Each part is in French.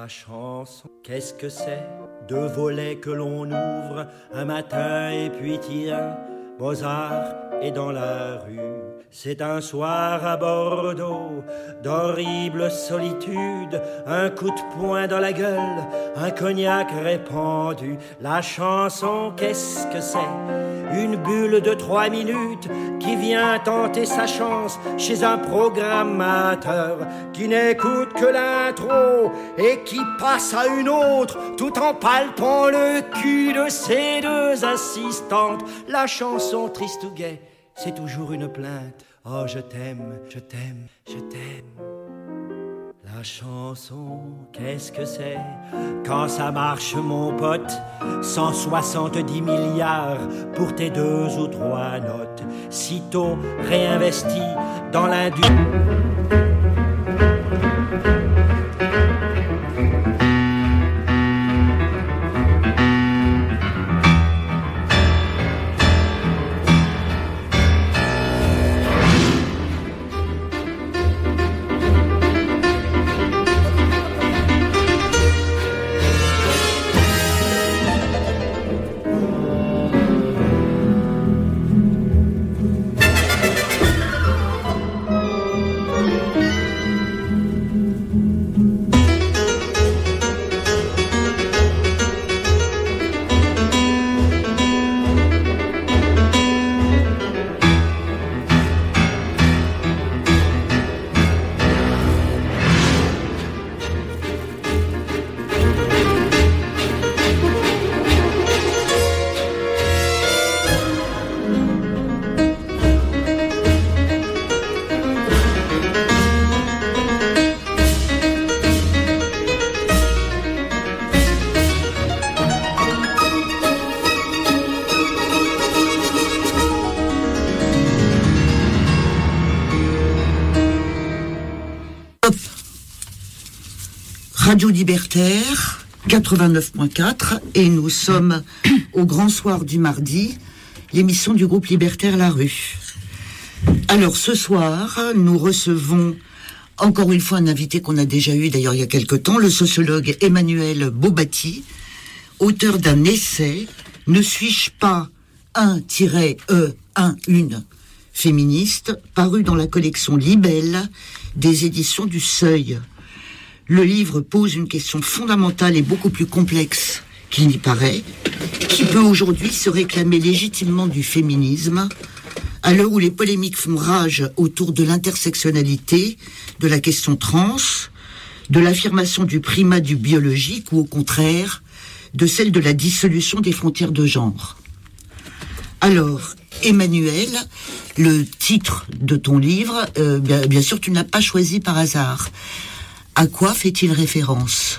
La chanson, qu'est-ce que c'est? Deux volets que l'on ouvre un matin et puis tiens, Mozart est dans la rue. C'est un soir à Bordeaux, d'horrible solitude, un coup de poing dans la gueule, un cognac répandu. La chanson, qu'est-ce que c'est? Une bulle de 3 minutes qui vient tenter sa chance chez un programmateur qui n'écoute que l'intro et qui passe à une autre tout en palpant le cul de ses deux assistantes. La chanson triste ou gaie, c'est toujours une plainte. Oh, je t'aime, je t'aime, je t'aime. La chanson, qu'est-ce que c'est? Quand ça marche, mon pote, 170 milliards pour tes 2 ou 3 notes. Sitôt réinvesti dans l'industrie. Radio Libertaire, 89.4, et nous sommes au Grand Soir du mardi, l'émission du groupe libertaire La Rue. Alors ce soir, nous recevons encore une fois un invité qu'on a déjà eu d'ailleurs il y a quelque temps, le sociologue Emmanuel Bobatti, auteur d'un essai « Ne suis-je pas une féministe » paru dans la collection Libelle des éditions du Seuil. Le livre pose une question fondamentale et beaucoup plus complexe qu'il n'y paraît. Qui peut aujourd'hui se réclamer légitimement du féminisme à l'heure où les polémiques font rage autour de l'intersectionnalité, de la question trans, de l'affirmation du primat du biologique ou au contraire de celle de la dissolution des frontières de genre. Alors, Emmanuel, le titre de ton livre, bien sûr tu n'as pas choisi par hasard. À quoi fait-il référence?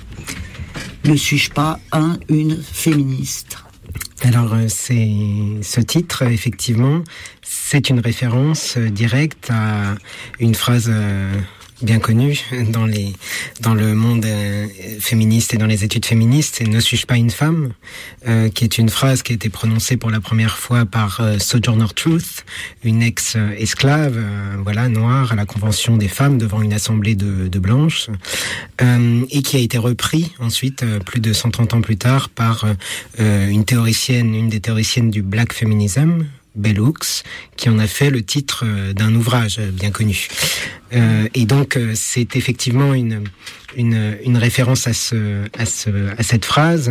Ne suis-je pas une féministe? Alors, ce titre, effectivement, c'est une référence directe à une phrase bien connue dans le monde féministe et dans les études féministes, c'est « Ne suis-je pas une femme ?» qui est une phrase qui a été prononcée pour la première fois par Sojourner Truth, une ex-esclave, noire, à la Convention des femmes devant une assemblée de blanches, et qui a été repris ensuite, plus de 130 ans plus tard, par une des théoriciennes du Black Feminism, Bell Hooks, qui en a fait le titre d'un ouvrage bien connu. Et donc c'est effectivement une référence à cette phrase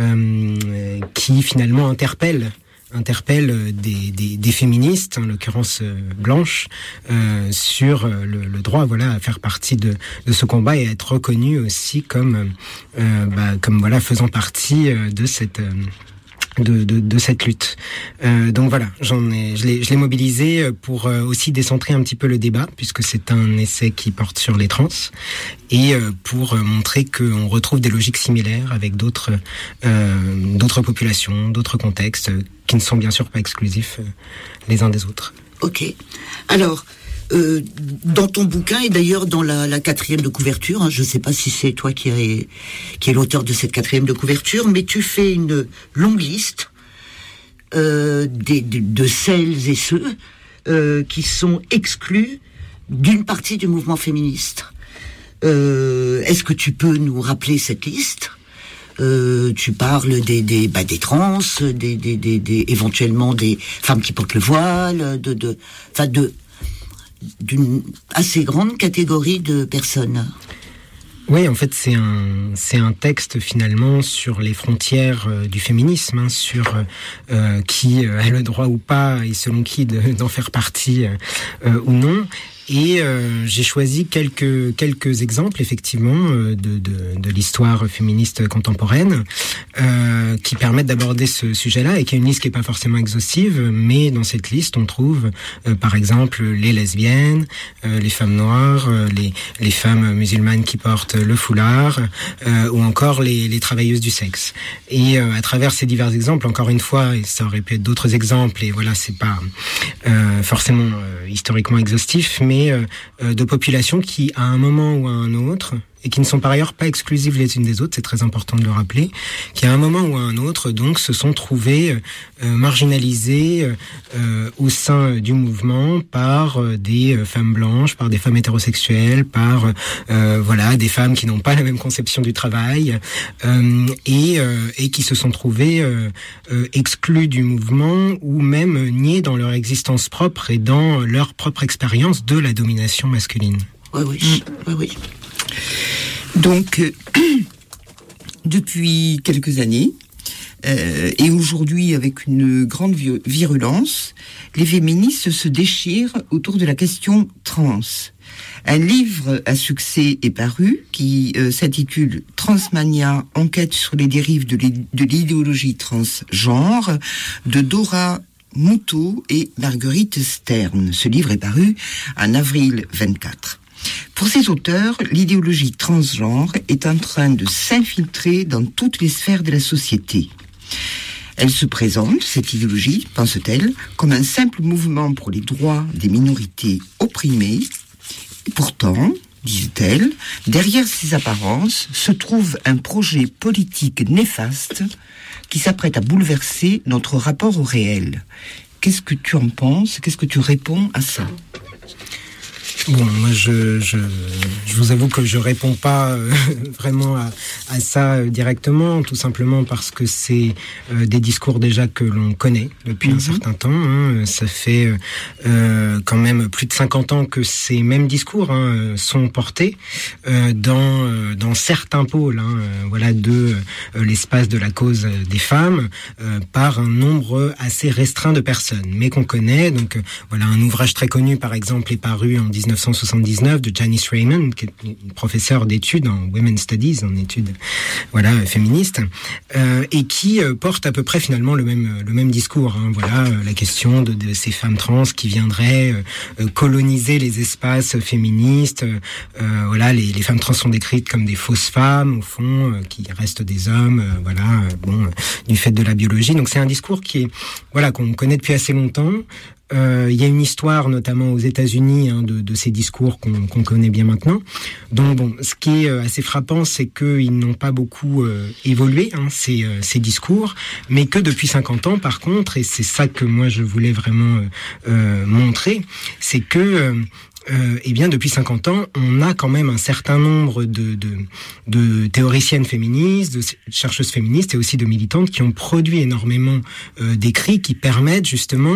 qui finalement interpelle des féministes, en l'occurrence blanches, sur le droit à faire partie de ce combat et à être reconnue aussi comme faisant partie de cette lutte. Donc voilà, je l'ai mobilisé pour aussi décentrer un petit peu le débat, puisque c'est un essai qui porte sur les trans, et pour montrer qu'on retrouve des logiques similaires avec d'autres populations, d'autres contextes, qui ne sont bien sûr pas exclusifs les uns des autres. Ok. Alors, dans ton bouquin, et d'ailleurs dans la 4e de couverture, je ne sais pas si c'est toi qui est l'auteur de cette 4e de couverture, mais tu fais une longue liste de celles et ceux qui sont exclus d'une partie du mouvement féministe. Est-ce que tu peux nous rappeler cette liste ? Tu parles des trans, éventuellement des femmes qui portent le voile, d'une assez grande catégorie de personnes. Oui, en fait, c'est un texte finalement sur les frontières du féminisme, sur qui a le droit ou pas, et selon qui d'en faire partie ou non. Et j'ai choisi quelques exemples effectivement de l'histoire féministe contemporaine qui permettent d'aborder ce sujet-là, et qui est une liste qui est pas forcément exhaustive, mais dans cette liste on trouve par exemple les lesbiennes, les femmes noires, les femmes musulmanes qui portent le foulard, ou encore les travailleuses du sexe. Et à travers ces divers exemples, encore une fois, et ça aurait pu être d'autres exemples, et voilà, c'est pas forcément historiquement exhaustif, mais de populations qui, à un moment ou à un autre, et qui ne sont par ailleurs pas exclusives les unes des autres, c'est très important de le rappeler, qui à un moment ou à un autre donc se sont trouvées marginalisées au sein du mouvement par des femmes blanches, par des femmes hétérosexuelles, par des femmes qui n'ont pas la même conception du travail, et qui se sont trouvées exclues du mouvement, ou même niées dans leur existence propre et dans leur propre expérience de la domination masculine. Oui. Donc, depuis quelques années, et aujourd'hui avec une grande virulence, les féministes se déchirent autour de la question trans. Un livre à succès est paru qui s'intitule Transmania, enquête sur les dérives de l'idéologie transgenre, de Dora Moutot et Marguerite Stern. Ce livre est paru en avril 24. Pour ces auteurs, l'idéologie transgenre est en train de s'infiltrer dans toutes les sphères de la société. Elle se présente, cette idéologie, pense-t-elle, comme un simple mouvement pour les droits des minorités opprimées. Pourtant, disent-elles, derrière ces apparences se trouve un projet politique néfaste qui s'apprête à bouleverser notre rapport au réel. Qu'est-ce que tu en penses ? Qu'est-ce que tu réponds à ça ? Bon, moi, je vous avoue que je réponds pas vraiment à ça directement, tout simplement parce que c'est des discours déjà que l'on connaît depuis un certain temps. Ça fait quand même plus de 50 ans que ces mêmes discours sont portés dans certains pôles, de l'espace de la cause des femmes par un nombre assez restreint de personnes, mais qu'on connaît. Donc un ouvrage très connu, par exemple, est paru en 1979 de Janice Raymond, qui est une professeure d'études en Women's Studies, en études féministes, et qui porte à peu près finalement le même discours. La question de ces femmes trans qui viendraient coloniser les espaces féministes. Les femmes trans sont décrites comme des fausses femmes au fond, qui restent des hommes. Du fait de la biologie. Donc c'est un discours qui est qu'on connaît depuis assez longtemps. Il y a une histoire, notamment aux États-Unis, de ces discours qu'on connaît bien maintenant. Donc ce qui est assez frappant, c'est qu'ils n'ont pas beaucoup évolué, ces discours, mais que depuis 50 ans, par contre, et c'est ça que moi je voulais vraiment montrer, c'est que depuis 50 ans, on a quand même un certain nombre de théoriciennes féministes, de chercheuses féministes et aussi de militantes qui ont produit énormément d'écrits qui permettent justement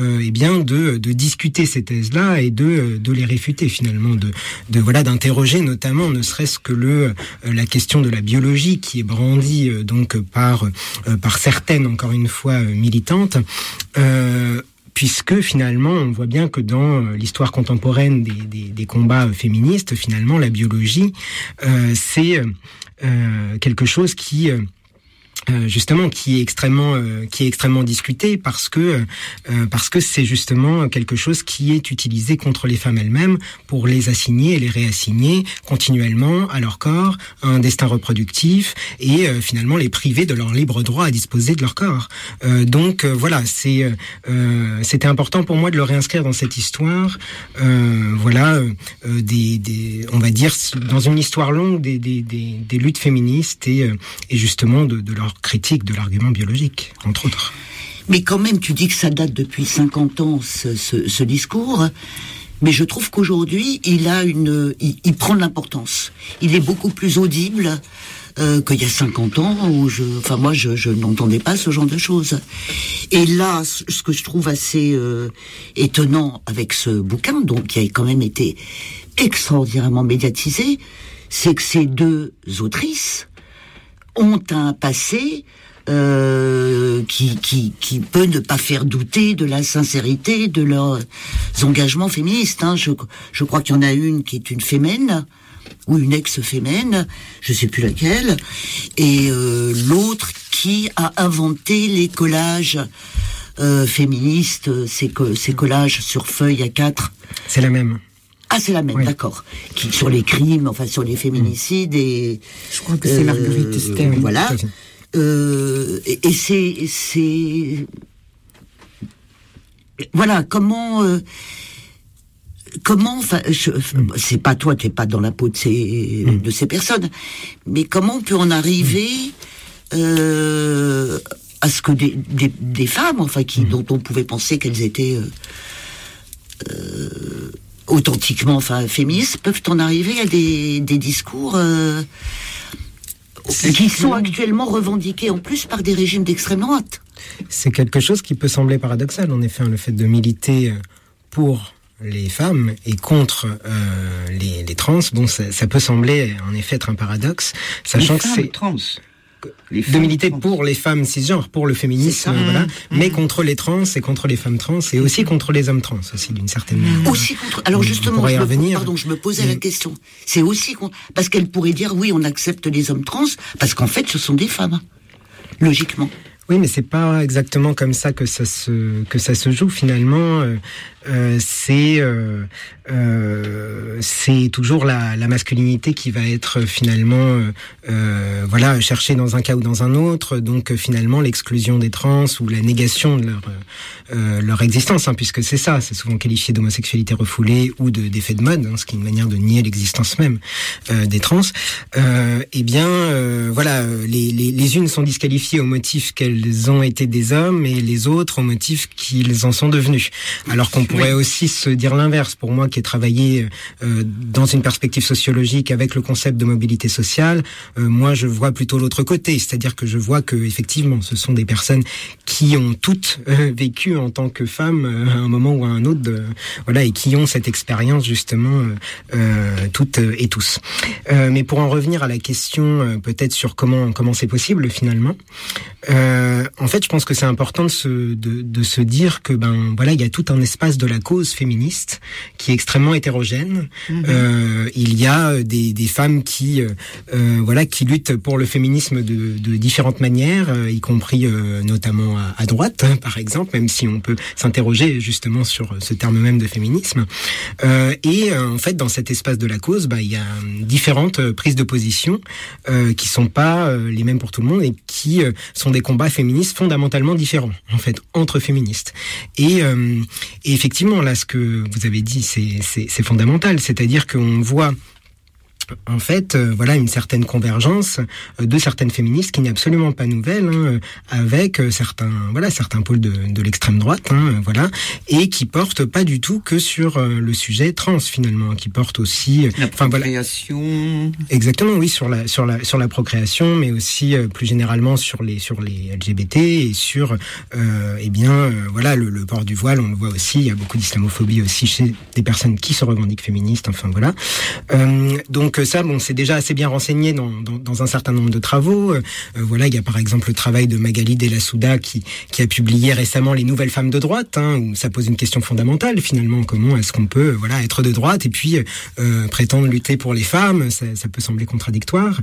de discuter ces thèses-là et de les réfuter finalement, d'interroger notamment ne serait-ce que la question de la biologie qui est brandie par certaines, encore une fois, militantes. Puisque finalement, on voit bien que dans l'histoire contemporaine des combats féministes, finalement, la biologie, c'est quelque chose qui est extrêmement discuté parce que c'est justement quelque chose qui est utilisé contre les femmes elles-mêmes pour les assigner et les réassigner continuellement à leur corps, à un destin reproductif et finalement les priver de leur libre droit à disposer de leur corps. C'était important pour moi de le réinscrire dans cette histoire. On va dire dans une histoire longue des luttes féministes et justement de leur critique de l'argument biologique, entre autres. Mais quand même, tu dis que ça date depuis 50 ans, ce discours. Mais je trouve qu'aujourd'hui, il prend de l'importance. Il est beaucoup plus audible qu'il y a 50 ans où moi je n'entendais pas ce genre de choses. Et là, ce que je trouve assez étonnant avec ce bouquin, donc qui a quand même été extraordinairement médiatisé, c'est que ces deux autrices ont un passé qui peut ne pas faire douter de la sincérité de leurs engagements féministes. Je crois qu'il y en a une qui est une fémène, ou une ex-fémène, je sais plus laquelle, et l'autre qui a inventé les collages féministes, ces collages sur feuilles A4. C'est la même. Ah, c'est la même, oui. D'accord. Qui sur les crimes, enfin sur les féminicides et. Je crois que c'est Marguerite Esther. Voilà. Et c'est voilà comment enfin c'est pas toi, t'es pas dans la peau de ces personnes, mais comment on peut en arriver à ce que des femmes, enfin dont on pouvait penser qu'elles étaient authentiquement, enfin féministes, peuvent en arriver à des discours qui sont actuellement revendiqués en plus par des régimes d'extrême droite. C'est quelque chose qui peut sembler paradoxal, en effet, le fait de militer pour les femmes et contre les trans. Bon, ça peut sembler en effet être un paradoxe, sachant que c'est trans. De militer pour les femmes cisgenres, pour le féminisme, voilà, mais contre les trans et contre les femmes trans et aussi contre les hommes trans, aussi d'une certaine manière. Aussi contre. Alors justement, je me posais la question. C'est aussi contre, parce qu'elle pourrait dire oui, on accepte les hommes trans parce qu'en fait, ce sont des femmes, logiquement. Oui, mais c'est pas exactement comme ça que ça se joue finalement. C'est toujours la masculinité qui va être finalement voilà, cherchée dans un cas ou dans un autre. Donc finalement l'exclusion des trans ou la négation de leur existence, puisque c'est ça, c'est souvent qualifié d'homosexualité refoulée ou d'effet de mode, ce qui est une manière de nier l'existence même des trans. Voilà, les unes sont disqualifiées au motif qu'elles ont été des hommes et les autres au motif qu'ils en sont devenus. Alors qu'on pourrait aussi se dire l'inverse. Pour moi, qui ai travaillé dans une perspective sociologique avec le concept de mobilité sociale, moi je vois plutôt l'autre côté, c'est-à-dire que je vois que effectivement, ce sont des personnes qui ont toutes vécu en tant que femmes à un moment ou à un autre, voilà, et qui ont cette expérience justement toutes et tous. Mais pour en revenir à la question, peut-être sur comment c'est possible finalement. En fait, je pense que c'est important de se dire que voilà, il y a tout un espace de la cause féministe qui est extrêmement hétérogène. Il y a des femmes qui voilà, qui luttent pour le féminisme de différentes manières, y compris notamment à droite, par exemple, même si on peut s'interroger justement sur ce terme même de féminisme. En fait, dans cet espace de la cause, il y a différentes prises de position qui sont pas les mêmes pour tout le monde et qui sont des combats féministes fondamentalement différents, en fait, entre féministes. Et effectivement, là, ce que vous avez dit, c'est fondamental. C'est-à-dire qu'on voit en fait, voilà, une certaine convergence de certaines féministes qui n'est absolument pas nouvelle, avec certains pôles de l'extrême droite, voilà, et qui portent pas du tout que sur le sujet trans finalement, qui portent aussi la procréation. Voilà, exactement, oui, sur la procréation, mais aussi plus généralement sur les LGBT et sur voilà, le port du voile. On le voit aussi, il y a beaucoup d'islamophobie aussi chez des personnes qui se revendiquent féministes. Enfin voilà. Donc ça, bon, c'est déjà assez bien renseigné dans un certain nombre de travaux. Voilà, il y a par exemple le travail de Magali Della-Souda qui a publié récemment Les Nouvelles Femmes de droite, où ça pose une question fondamentale finalement. Comment est-ce qu'on peut être de droite et puis prétendre lutter pour les femmes? Ça peut sembler contradictoire.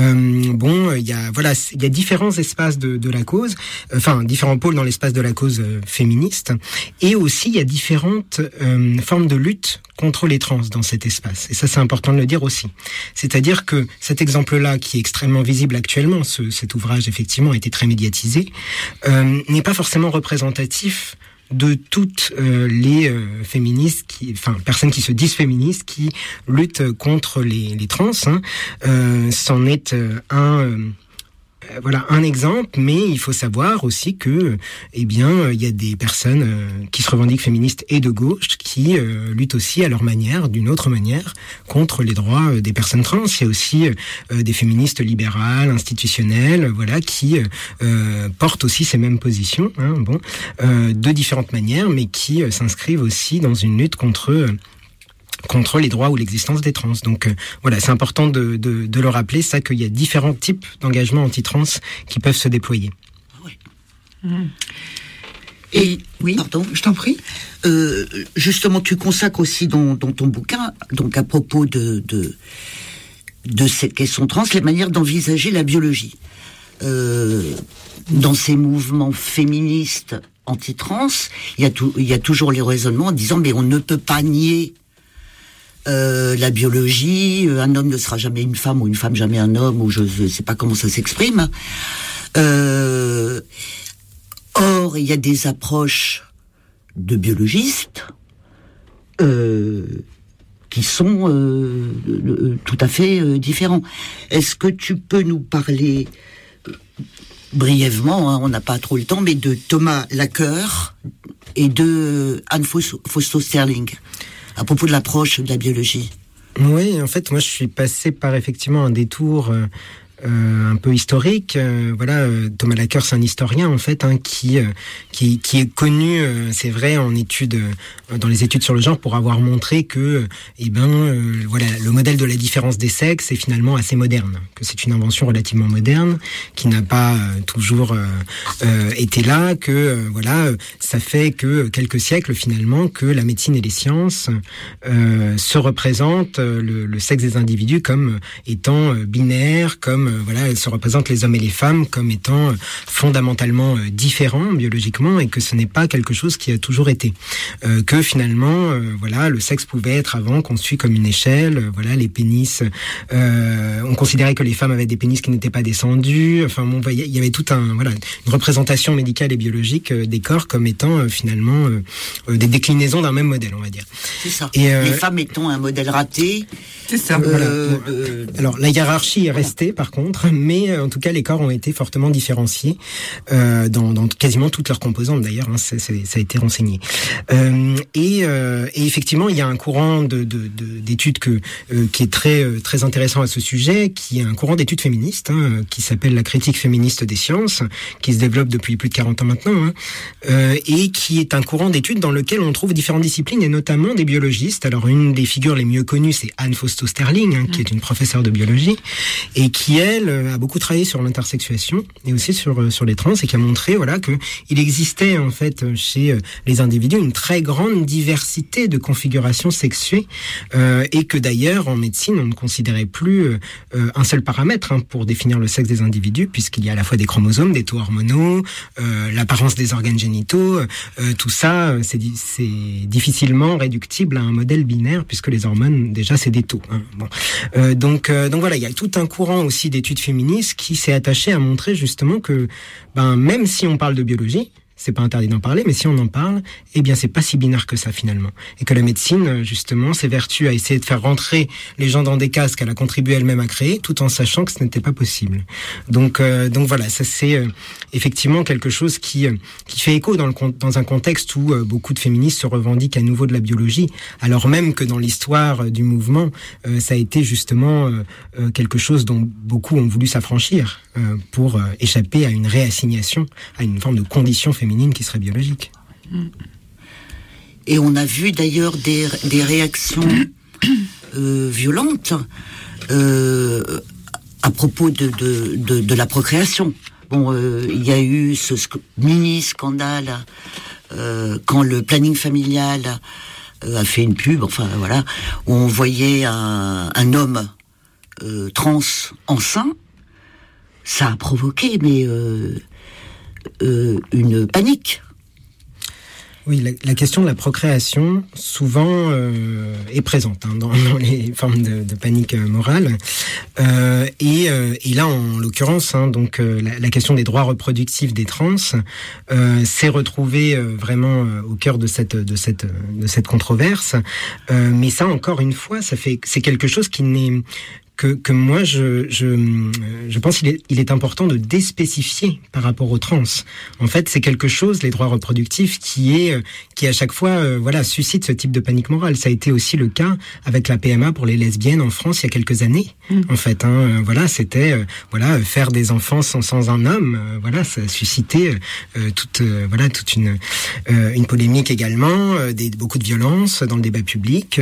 Il y a différents espaces de la cause, différents pôles dans l'espace de la cause féministe, et aussi il y a différentes formes de lutte contre les trans dans cet espace. Et ça, c'est important de le dire aussi. C'est-à-dire que cet exemple-là, qui est extrêmement visible actuellement, cet ouvrage, effectivement, a été très médiatisé, n'est pas forcément représentatif de toutes les féministes, personnes qui se disent féministes, qui luttent contre les trans. C'en est voilà un exemple, mais il faut savoir aussi que, eh bien, il y a des personnes qui se revendiquent féministes et de gauche qui luttent aussi à leur manière, d'une autre manière, contre les droits des personnes trans. Il y a aussi des féministes libérales, institutionnelles, voilà, qui portent aussi ces mêmes positions, hein, de différentes manières, mais qui s'inscrivent aussi dans une lutte contre les droits ou l'existence des trans. Donc voilà, c'est important de le rappeler, ça, qu'il y a différents types d'engagements anti-trans qui peuvent se déployer. Oui. Et oui, pardon, je t'en prie. Justement, tu consacres aussi dans ton bouquin, donc à propos de cette question trans, les manières d'envisager la biologie. Dans ces mouvements féministes anti-trans, il y a toujours les raisonnements en disant mais on ne peut pas nier la biologie, un homme ne sera jamais une femme ou une femme jamais un homme, ou je ne sais pas comment ça s'exprime. Or, il y a des approches de biologistes qui sont tout à fait différents. Est-ce que tu peux nous parler brièvement, hein, on n'a pas trop le temps, mais de Thomas Laqueur et de Anne Fausto-Sterling à propos de l'approche de la biologie? Oui, en fait, moi, je suis passé par effectivement un détour un peu historique. Voilà, Thomas Laqueur, c'est un historien en fait, hein, qui est connu, c'est vrai, en études, dans les études sur le genre, pour avoir montré que, voilà, le modèle de la différence des sexes est finalement assez moderne, que c'est une invention relativement moderne, qui n'a pas toujours été là, que voilà, ça fait que quelques siècles finalement que la médecine et les sciences se représentent le sexe des individus comme étant binaire, comme voilà, se représentent les hommes et les femmes comme étant fondamentalement différents biologiquement, et que ce n'est pas quelque chose qui a toujours été. Que finalement, voilà, le sexe pouvait être avant conçu comme une échelle. Voilà, les pénis, on considérait que les femmes avaient des pénis qui n'étaient pas descendus. Enfin, bon, il y avait tout une représentation médicale et biologique des corps comme étant finalement des déclinaisons d'un même modèle, on va dire. C'est ça. Et les femmes étant un modèle raté. C'est ça. Alors, la hiérarchie est restée, par contre, mais en tout cas, les corps ont été fortement différenciés dans quasiment toutes leurs composantes, d'ailleurs, hein, ça a été renseigné. Et effectivement, il y a un courant d'études qui est très intéressant à ce sujet, qui est un courant d'études féministes, hein, qui s'appelle la critique féministe des sciences, qui se développe depuis plus de 40 ans maintenant, hein, et qui est un courant d'études dans lequel on trouve différentes disciplines, et notamment des biologistes. Alors, une des figures les mieux connues, c'est Anne Fausto-Sterling, hein, qui est une professeure de biologie, et qui, elle, a beaucoup travaillé sur l'intersexuation, et aussi sur les trans, et qui a montré, voilà, que il existait, en fait, chez les individus, une très grande diversité de configurations sexuées, et que d'ailleurs, en médecine, on ne considérait plus un seul paramètre, hein, pour définir le sexe des individus, puisqu'il y a à la fois des chromosomes, des taux hormonaux, l'apparence des organes génitaux, tout ça, c'est difficilement réductible à un modèle binaire, puisque les hormones, déjà, c'est des taux. Hein. Bon. Donc voilà, il y a tout un courant aussi d'études féministes qui s'est attaché à montrer justement que, même si on parle de biologie, c'est pas interdit d'en parler, mais si on en parle, eh bien c'est pas si binaire que ça finalement. Et que la médecine, justement, s'évertue à essayer de faire rentrer les gens dans des cases qu'elle a contribué elle-même à créer, tout en sachant que ce n'était pas possible. Donc voilà, ça c'est effectivement quelque chose qui fait écho dans un contexte où beaucoup de féministes se revendiquent à nouveau de la biologie, alors même que dans l'histoire du mouvement, ça a été justement quelque chose dont beaucoup ont voulu s'affranchir pour échapper à une réassignation, à une forme de condition féminine qui serait biologique. Et on a vu d'ailleurs des réactions violentes à propos de la procréation. Bon, il y a eu ce mini-scandale quand le planning familial a fait une pub, enfin voilà, où on voyait un homme trans enceint. Ça a provoqué, mais une panique. Oui, la question de la procréation, souvent, est présente, hein, dans les formes de panique morale. Et là, en l'occurrence, hein, donc la question des droits reproductifs des trans s'est retrouvée vraiment au cœur de cette controverse. Mais ça, encore une fois, c'est quelque chose qui n'est que moi je pense qu'il est important de déspécifier par rapport aux trans. En fait, c'est quelque chose, les droits reproductifs, qui à chaque fois suscite ce type de panique morale. Ça a été aussi le cas avec la PMA pour les lesbiennes en France il y a quelques années. En fait, c'était faire des enfants sans un homme. Ça a suscité toute une polémique également, beaucoup de violence dans le débat public.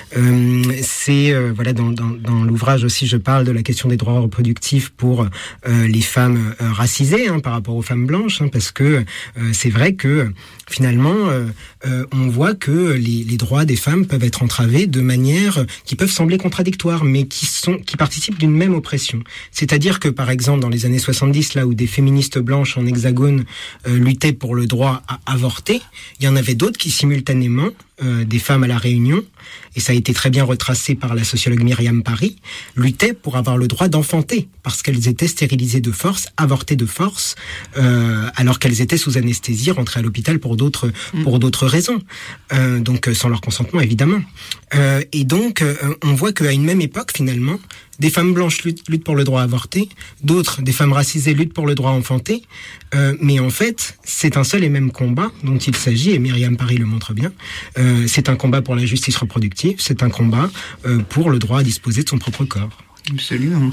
Dans l'ouvrage aussi, je parle de la question des droits reproductifs pour les femmes racisées par rapport aux femmes blanches, parce que c'est vrai que finalement, on voit que les droits des femmes peuvent être entravés de manière qui peuvent sembler contradictoires, mais qui participent d'une même oppression. C'est-à-dire que, par exemple, dans les années 70, là où des féministes blanches en hexagone luttaient pour le droit à avorter, il y en avait d'autres qui simultanément, des femmes à La Réunion, et ça a été très bien retracé par la sociologue Myriam Paris, luttaient pour avoir le droit d'enfanter, parce qu'elles étaient stérilisées de force, avortées de force, alors qu'elles étaient sous anesthésie, rentrées à l'hôpital pour d'autres raisons, donc sans leur consentement évidemment. Et donc on voit qu'à une même époque finalement, des femmes blanches luttent pour le droit à avorter, d'autres, des femmes racisées, luttent pour le droit à enfanter, mais en fait, c'est un seul et même combat dont il s'agit, et Myriam Paris le montre bien. C'est un combat pour la justice reproductive, c'est un combat pour le droit à disposer de son propre corps. Absolument.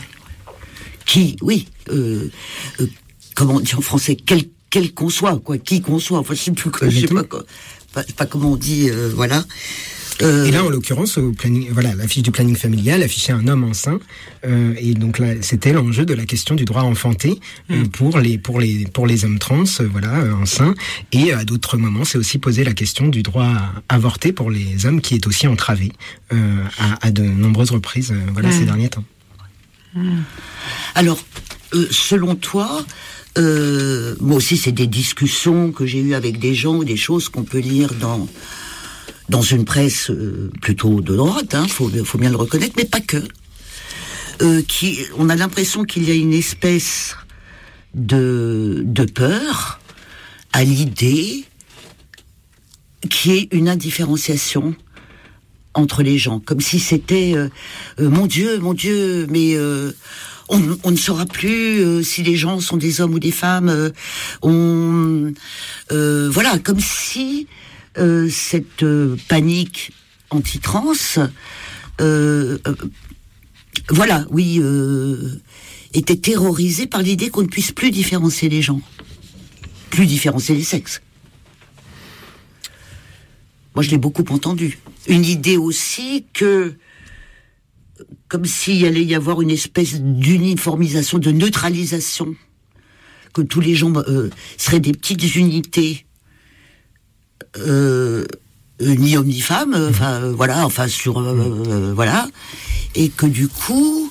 Comment on dit en français, quel qu'on soit, quoi, qui qu'on soit, enfin, je sais pas comment on dit, voilà. Et là, en l'occurrence, au planning, la fiche du planning familial affichait un homme enceint, et donc là, c'était l'enjeu de la question du droit à enfanter pour les hommes trans, enceints. Et à d'autres moments, c'est aussi posé la question du droit à avorter pour les hommes, qui est aussi entravé à de nombreuses reprises, ces derniers temps. Alors, selon toi, moi aussi, c'est des discussions que j'ai eues avec des gens, des choses qu'on peut lire dans une presse plutôt de droite, faut bien le reconnaître, mais pas que. On a l'impression qu'il y a une espèce de peur à l'idée qui est une indifférenciation entre les gens, comme si c'était mon Dieu, mais on ne saura plus si les gens sont des hommes ou des femmes. Comme si cette panique anti-trans, était terrorisée par l'idée qu'on ne puisse plus différencier les gens, plus différencier les sexes. Moi, je l'ai beaucoup entendu. Une idée aussi que, comme s'il allait y avoir une espèce d'uniformisation, de neutralisation, que tous les gens seraient des petites unités, ni homme ni femme, et que du coup,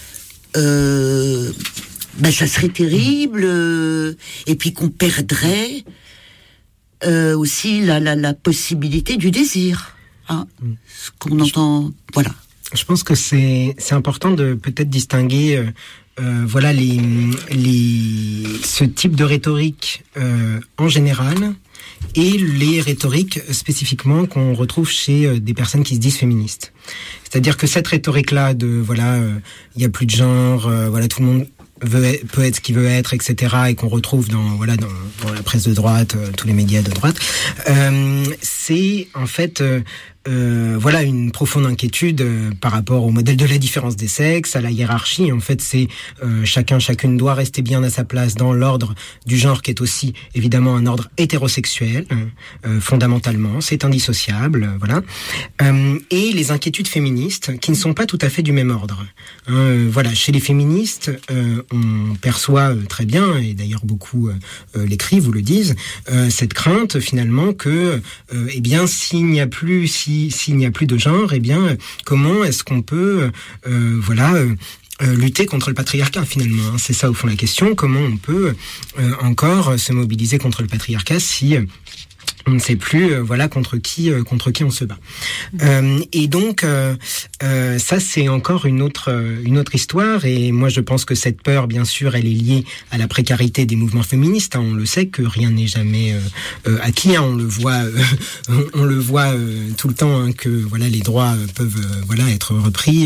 ça serait terrible, et puis qu'on perdrait aussi la possibilité du désir, ce qu'on entend, voilà. Je pense que c'est important de peut-être distinguer ce type de rhétorique en général et les rhétoriques spécifiquement qu'on retrouve chez des personnes qui se disent féministes. C'est-à-dire que cette rhétorique-là de il y a plus de genre, tout le monde peut être ce qu'il veut être, etc., et qu'on retrouve dans la presse de droite, tous les médias de droite, c'est en fait une profonde inquiétude par rapport au modèle de la différence des sexes, à la hiérarchie. En fait, c'est chacune doit rester bien à sa place dans l'ordre du genre, qui est aussi évidemment un ordre hétérosexuel, fondamentalement, c'est indissociable, et les inquiétudes féministes qui ne sont pas tout à fait du même ordre. Chez les féministes, on perçoit très bien, et d'ailleurs beaucoup l'écrivent ou le disent, cette crainte finalement que, s'il n'y a plus de genre, comment est-ce qu'on peut, lutter contre le patriarcat finalement, c'est ça au fond la question. Comment on peut encore se mobiliser contre le patriarcat si On ne sait plus, contre qui on se bat. Et donc, ça c'est encore une autre histoire. Et moi, je pense que cette peur, bien sûr, elle est liée à la précarité des mouvements féministes. On le sait que rien n'est jamais acquis. On le voit tout le temps que les droits peuvent être repris.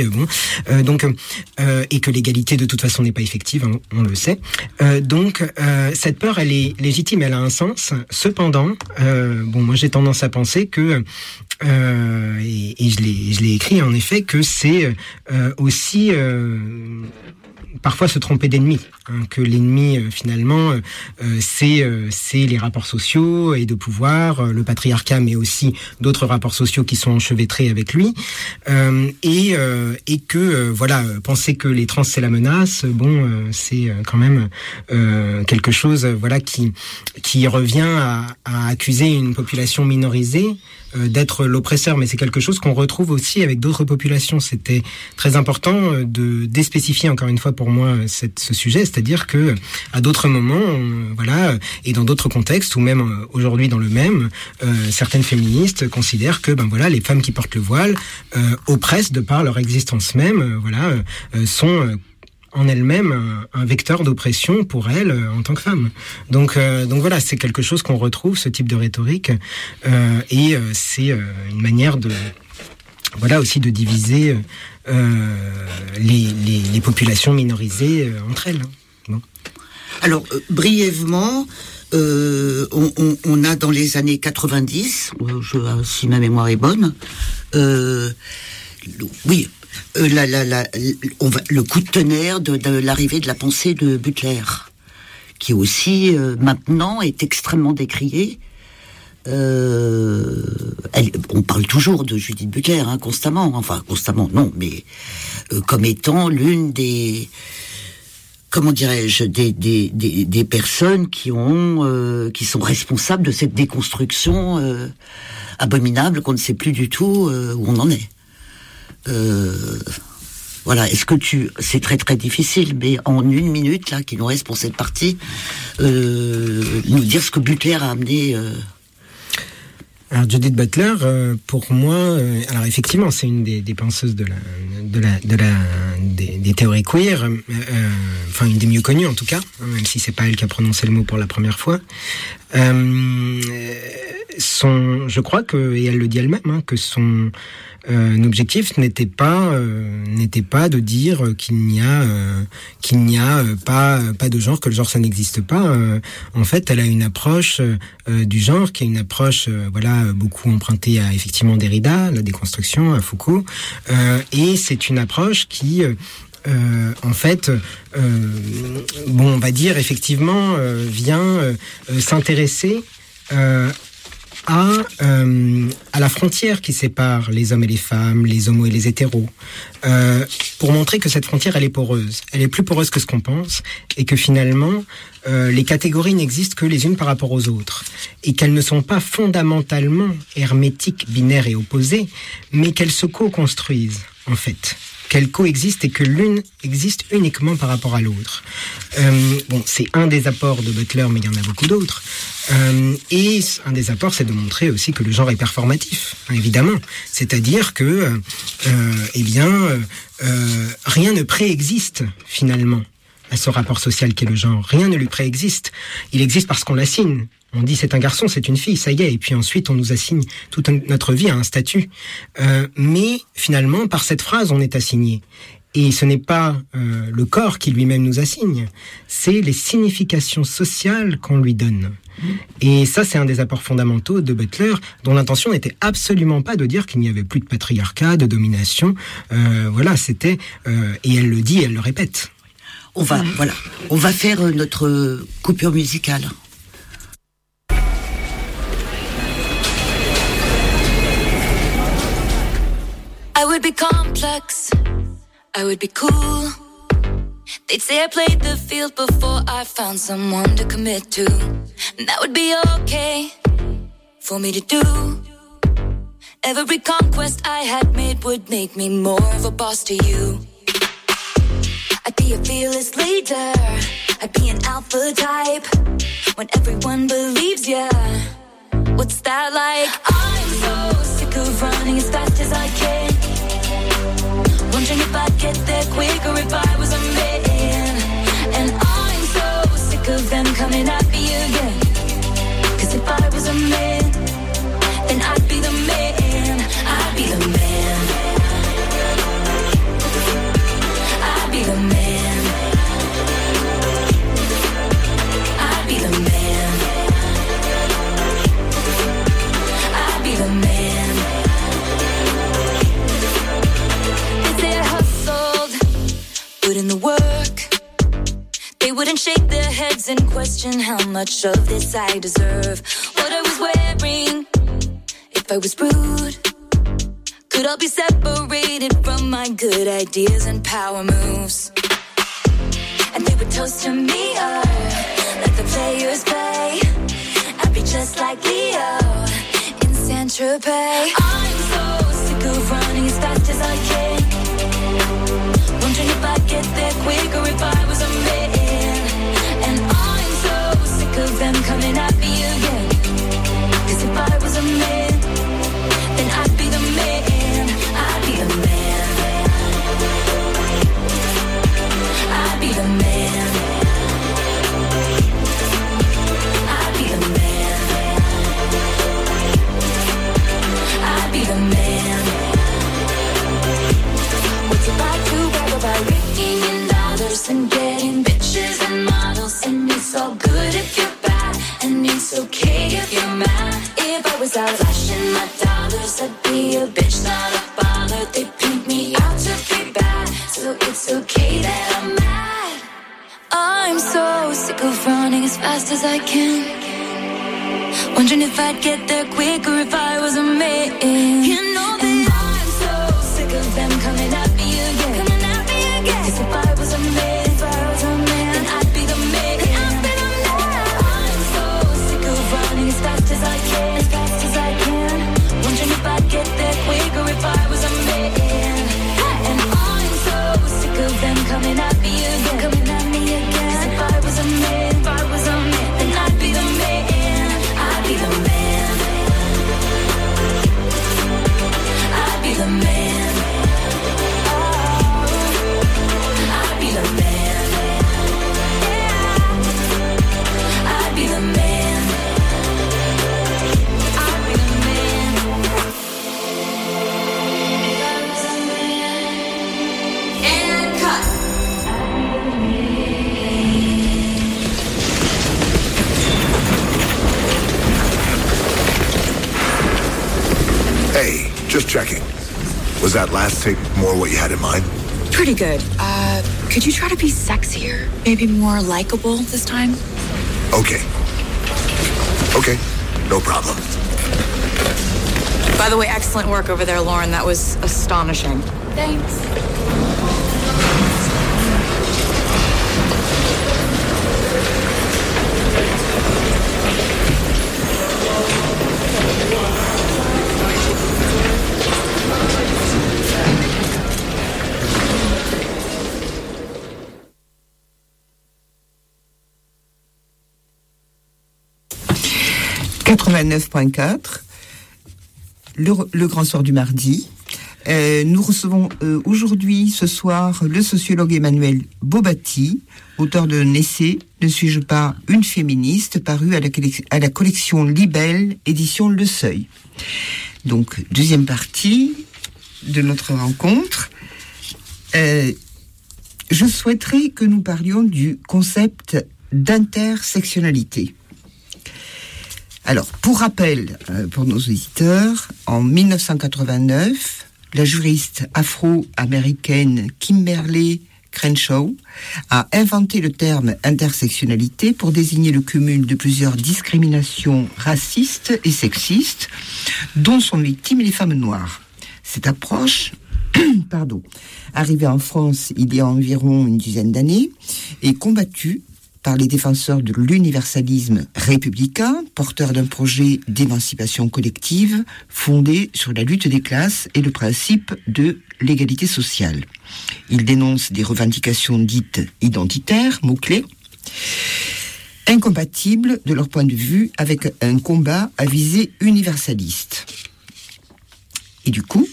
Et que l'égalité de toute façon n'est pas effective. On le sait. Donc, cette peur, elle est légitime. Elle a un sens. Cependant, moi j'ai tendance à penser que et je l'ai écrit en effet que c'est aussi parfois se tromper d'ennemi, que l'ennemi finalement c'est les rapports sociaux et de pouvoir, le patriarcat, mais aussi d'autres rapports sociaux qui sont enchevêtrés avec lui, et que penser que les trans c'est la menace, c'est quand même quelque chose qui revient à accuser une population minorisée d'être l'oppresseur, mais c'est quelque chose qu'on retrouve aussi avec d'autres populations. C'était très important de déspécifier encore une fois pour moi ce sujet, c'est-à-dire que à d'autres moments, et dans d'autres contextes, ou même aujourd'hui dans le même, certaines féministes considèrent que les femmes qui portent le voile oppressent de par leur existence même, sont en elle-même un vecteur d'oppression pour elle en tant que femme. Donc c'est quelque chose qu'on retrouve, ce type de rhétorique, et c'est une manière de aussi de diviser les populations minorisées entre elles. Bon. Alors brièvement, on a dans les années 90, si ma mémoire est bonne, le coup de tonnerre de l'arrivée de la pensée de Butler, qui aussi maintenant est extrêmement décriée. On parle toujours de Judith Butler, constamment, non, mais comme étant l'une des, comment dirais-je, des personnes qui sont responsables de cette déconstruction abominable qu'on ne sait plus du tout où on en est. Est-ce que c'est très très difficile, mais en 1 minute là qui nous reste pour cette partie, nous dire ce que Butler a amené. Alors Judith Butler, pour moi, alors effectivement, c'est une des penseuses des théories queer, une des mieux connues en tout cas, même si c'est pas elle qui a prononcé le mot pour la première fois. Je crois que, et elle le dit elle-même, que son objectif n'était pas de dire qu'il n'y a pas de genre, que le genre ça n'existe pas. En fait, elle a une approche du genre qui est une approche beaucoup empruntée à effectivement Derrida, la déconstruction, à Foucault, et c'est une approche qui on va dire effectivement vient s'intéresser à la frontière qui sépare les hommes et les femmes, les homos et les hétéros, pour montrer que cette frontière, elle est poreuse. Elle est plus poreuse que ce qu'on pense, et que finalement, les catégories n'existent que les unes par rapport aux autres, et qu'elles ne sont pas fondamentalement hermétiques, binaires et opposées, mais qu'elles se co-construisent, en fait. Qu'elles coexistent et que l'une existe uniquement par rapport à l'autre. C'est un des apports de Butler, mais il y en a beaucoup d'autres. Et un des apports, c'est de montrer aussi que le genre est performatif, évidemment. C'est-à-dire que, rien ne préexiste, finalement, à ce rapport social qu'est le genre. Rien ne lui préexiste. Il existe parce qu'on l'assigne. On dit c'est un garçon, c'est une fille, ça y est. Et puis ensuite, on nous assigne toute notre vie à un statut. Mais finalement, par cette phrase, on est assigné. Et ce n'est pas le corps qui lui-même nous assigne, c'est les significations sociales qu'on lui donne. Et ça, c'est un des apports fondamentaux de Butler, dont l'intention n'était absolument pas de dire qu'il n'y avait plus de patriarcat, de domination. C'était... et elle le dit, elle le répète. On va faire notre coupure musicale. I would be complex, I would be cool. They'd say I played the field before I found someone to commit to. And that would be okay for me to do. Every conquest I had made would make me more of a boss to you. I'd be a fearless leader, I'd be an alpha type. When everyone believes ya, What's that like? I'm so sick of running as fast as I can. Wondering if I'd get there quicker if I was a man. And I'm so sick of them coming at me again. 'Cause if I was a man, then I'd be the man. I'd be the man. I'd be the man. I'd be the man. I'd be the man. They say I hustled, put in the work. They wouldn't shake their heads and question how much of this I deserve. What I was wearing, if I was rude, could all be separated from my good ideas and power moves. And they would toast to me, let the players play. I'd be just like Leo in Saint-Tropez. I'm so sick of running as fast as I can. Wondering if I'd get there quicker if I was a man. And I'm so sick of them coming at me again. 'Cause if I was a man, then I'd be the man. I'd be the man. I'd be the man. I'd be the man. I'd be the man. What's it like to brag about making in dollars and getting bitches and models? And it's all good if you're bad, and it's okay if you're mad. If I was out flashing my dollars, I'd be a bitch, not a bother. They paint me out to be bad, so it's okay that I'm mad. I'm so sick of running as fast as I can. Wondering if I'd get there quicker if I was a man. You know that I'm so sick of them coming at me again. Coming at me again. 'Cause if I was a man, if I was a man, then I'd be the man. I'd be the man. I'm so sick of running as fast as I can. As fast as I can. Wondering if I'd get there quicker if I was a man. And I'm so sick of them coming at me again. Coming at me again. 'Cause if I was a man, if I was a man, then I'd be the man. I'd be the man. I'd be the man. I'd be the man. I'd be the man. I'd be the man. And cut. Hey, just checking. Was that last tape more what you had in mind? Pretty good. Could you try to be sexier? Maybe more likable this time? Okay. Okay, no problem. By the way, excellent work over there, Lauren. That was astonishing. Thanks. « 89.4 », le grand soir du mardi. Nous recevons aujourd'hui, ce soir, le sociologue Emmanuel Bobatti, auteur d'un essai « Ne suis-je pas une féministe ?» paru à la collection Libelle, édition Le Seuil. Donc, deuxième partie de notre rencontre. Je souhaiterais que nous parlions du concept d'intersectionnalité. Alors, pour rappel, pour nos auditeurs, en 1989, la juriste afro-américaine Kimberly Crenshaw a inventé le terme intersectionnalité pour désigner le cumul de plusieurs discriminations racistes et sexistes dont sont victimes les femmes noires. Cette approche, arrivée en France il y a environ une dizaine d'années, est combattue par les défenseurs de l'universalisme républicain, porteurs d'un projet d'émancipation collective fondé sur la lutte des classes et le principe de l'égalité sociale. Ils dénoncent des revendications dites identitaires, mots-clés, incompatibles de leur point de vue avec un combat à visée universaliste. Et du coup,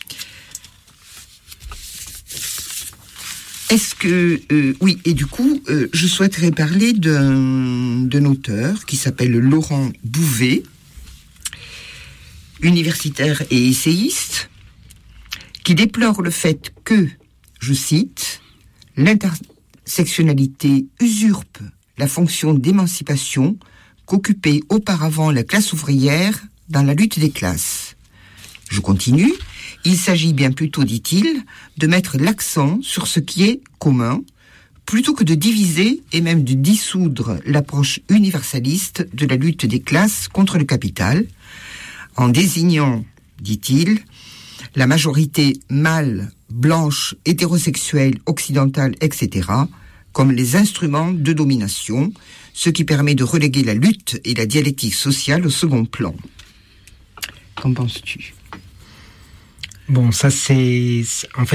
je souhaiterais parler d'un auteur qui s'appelle Laurent Bouvet, universitaire et essayiste, qui déplore le fait que, je cite, l'intersectionnalité usurpe la fonction d'émancipation qu'occupait auparavant la classe ouvrière dans la lutte des classes. Je continue. Il s'agit bien plutôt, dit-il, de mettre l'accent sur ce qui est commun, plutôt que de diviser et même de dissoudre l'approche universaliste de la lutte des classes contre le capital, en désignant, dit-il, la majorité mâle, blanche, hétérosexuelle, occidentale, etc., comme les instruments de domination, ce qui permet de reléguer la lutte et la dialectique sociale au second plan. Qu'en penses-tu ? Bon, ça c'est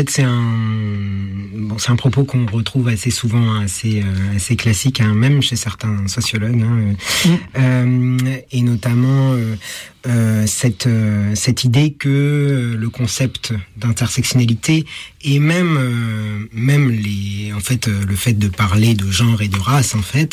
un propos qu'on retrouve assez souvent, assez classique, hein, même chez certains sociologues, et notamment cette idée que le concept d'intersectionnalité et même le fait de parler de genre et de race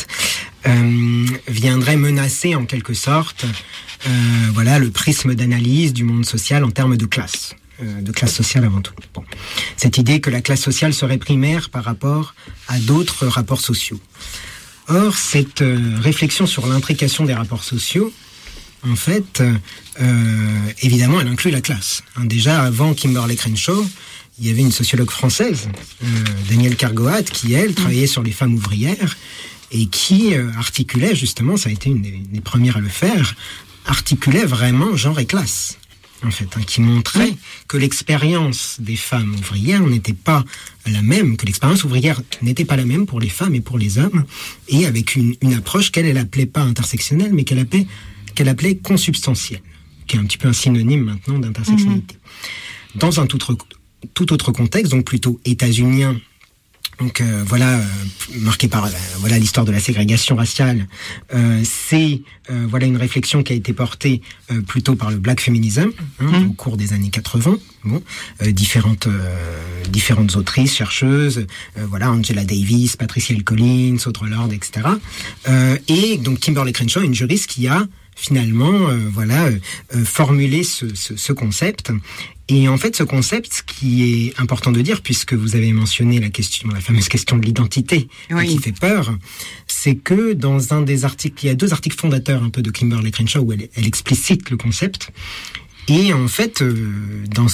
viendrait menacer en quelque sorte le prisme d'analyse du monde social en termes de classe sociale avant tout. Bon. Cette idée que la classe sociale serait primaire par rapport à d'autres rapports sociaux. Or, cette réflexion sur l'intrication des rapports sociaux, en fait, évidemment, elle inclut la classe. Déjà, avant Kimberlé Crenshaw, il y avait une sociologue française, Danielle Kergoat, qui, elle, travaillait sur les femmes ouvrières et qui articulait, justement, ça a été une des premières à le faire, articulait vraiment genre et classe. En fait, qui montrait que l'expérience des femmes ouvrières n'était pas la même, que l'expérience ouvrière n'était pas la même pour les femmes et pour les hommes, et avec une approche qu'elle appelait pas intersectionnelle, mais qu'elle appelait consubstantielle, qui est un petit peu un synonyme maintenant d'intersectionnalité. Dans un tout autre contexte, donc plutôt états-unien, donc marqué par l'histoire de la ségrégation raciale, c'est une réflexion qui a été portée plutôt par le black feminism au cours des années 80. Différentes autrices, chercheuses, Angela Davis, Patricia Hill Collins, Audre Lorde, etc. Et donc Kimberlé Crenshaw, une juriste qui a finalement formulé ce concept. Et en fait, ce concept, ce qui est important de dire, puisque vous avez mentionné la fameuse question de l'identité, qui fait peur, c'est que dans un des articles, il y a 2 articles fondateurs un peu de Kimberlé Crenshaw où elle explicite le concept. Et en fait, dans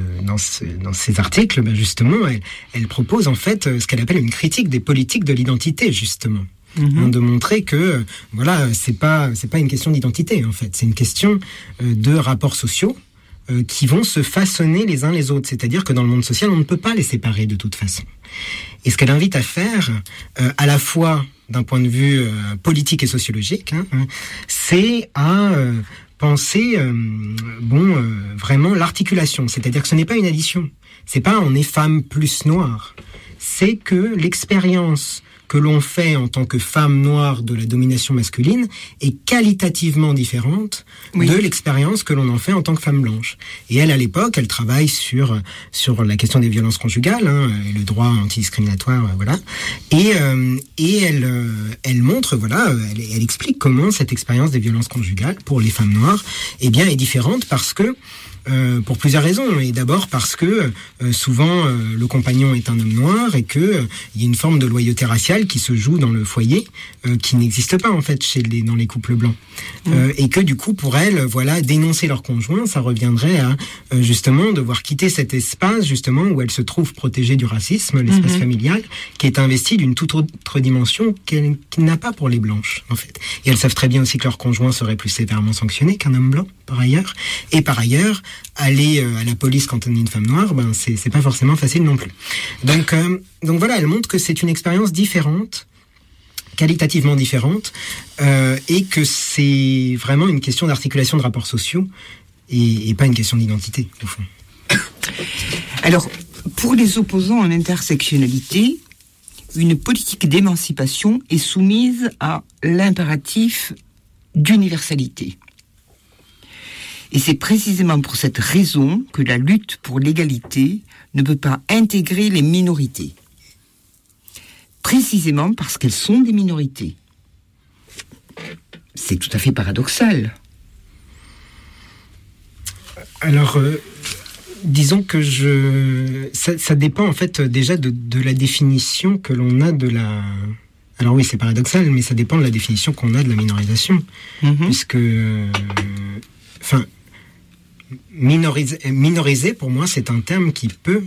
ces articles, justement, elle propose en fait ce qu'elle appelle une critique des politiques de l'identité, justement. De montrer que c'est pas une question d'identité en fait, c'est une question de rapports sociaux qui vont se façonner les uns les autres. C'est-à-dire que dans le monde social, on ne peut pas les séparer de toute façon. Et ce qu'elle invite à faire, à la fois d'un point de vue politique et sociologique, c'est à penser vraiment l'articulation. C'est-à-dire que ce n'est pas une addition. C'est pas on est femme plus noire. C'est que l'expérience que l'on fait en tant que femme noire de la domination masculine est qualitativement différente de l'expérience que l'on en fait en tant que femme blanche. Et elle, à l'époque, elle travaille sur la question des violences conjugales, et le droit antidiscriminatoire, Et elle montre, elle explique comment cette expérience des violences conjugales pour les femmes noires, est différente parce que pour plusieurs raisons. Et d'abord parce que souvent le compagnon est un homme noir et que il y a une forme de loyauté raciale qui se joue dans le foyer qui n'existe pas en fait dans les couples blancs. Et que du coup pour elles, dénoncer leur conjoint, ça reviendrait à justement devoir quitter cet espace justement où elles se trouvent protégées du racisme, l'espace familial, qui est investi d'une toute autre dimension qu'il n'a pas pour les blanches en fait. Et elles savent très bien aussi que leur conjoint serait plus sévèrement sanctionné qu'un homme blanc par ailleurs. Et par ailleurs, aller à la police quand on est une femme noire, c'est pas forcément facile non plus. Donc elle montre que c'est une expérience différente, qualitativement différente, et que c'est vraiment une question d'articulation de rapports sociaux et pas une question d'identité au fond. Alors, pour les opposants en intersectionnalité, une politique d'émancipation est soumise à l'impératif d'universalité. Et c'est précisément pour cette raison que la lutte pour l'égalité ne peut pas intégrer les minorités. Précisément parce qu'elles sont des minorités. C'est tout à fait paradoxal. Alors, disons que ça dépend en fait déjà de la définition que l'on a de la... Alors oui, c'est paradoxal, mais ça dépend de la définition qu'on a de la minorisation. Puisque... minoriser, pour moi, c'est un terme qui peut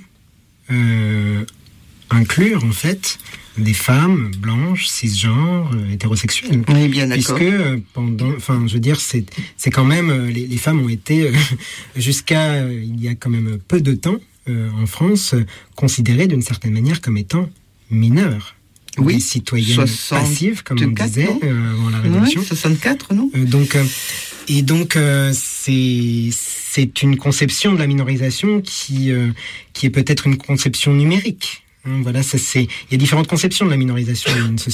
inclure, en fait, des femmes blanches, cisgenres, hétérosexuelles. Oui, bien d'accord. Puisque c'est quand même, les femmes ont été, jusqu'à il y a quand même peu de temps, en France, considérées d'une certaine manière comme étant mineures. Oui, des citoyennes passives, comme on disait avant la Révolution. Oui, 64, non ? Donc, c'est une conception de la minorisation qui est peut-être une conception numérique. Voilà, il y a différentes conceptions de la minorisation.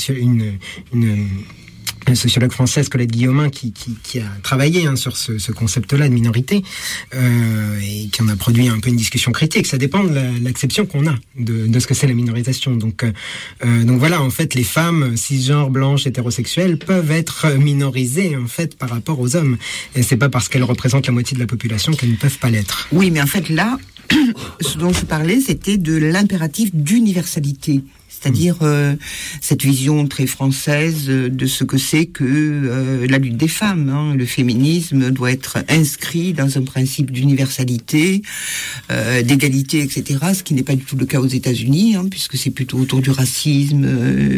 Une sociologue française, Colette Guillaumin, qui a travaillé sur ce concept-là de minorité et qui en a produit un peu une discussion critique. Ça dépend de l'acception qu'on a de ce que c'est la minorisation. Donc voilà, en fait, les femmes cisgenres, blanches, hétérosexuelles peuvent être minorisées en fait par rapport aux hommes. Et c'est pas parce qu'elles représentent la moitié de la population qu'elles ne peuvent pas l'être. Oui, mais en fait là, ce dont je parlais, c'était de l'impératif d'universalité. C'est-à-dire cette vision très française de ce que c'est que la lutte des femmes. Le féminisme doit être inscrit dans un principe d'universalité, d'égalité, etc. Ce qui n'est pas du tout le cas aux États-Unis, puisque c'est plutôt autour du racisme,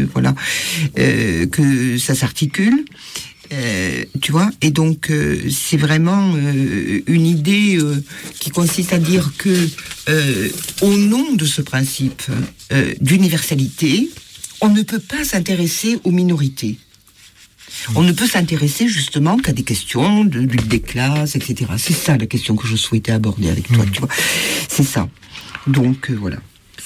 que ça s'articule. Tu vois, et donc c'est vraiment une idée qui consiste à dire que au nom de ce principe d'universalité, on ne peut pas s'intéresser aux minorités. On ne peut s'intéresser justement qu'à des questions de lutte des classes, etc. C'est ça la question que je souhaitais aborder avec toi, tu vois. C'est ça. Donc voilà.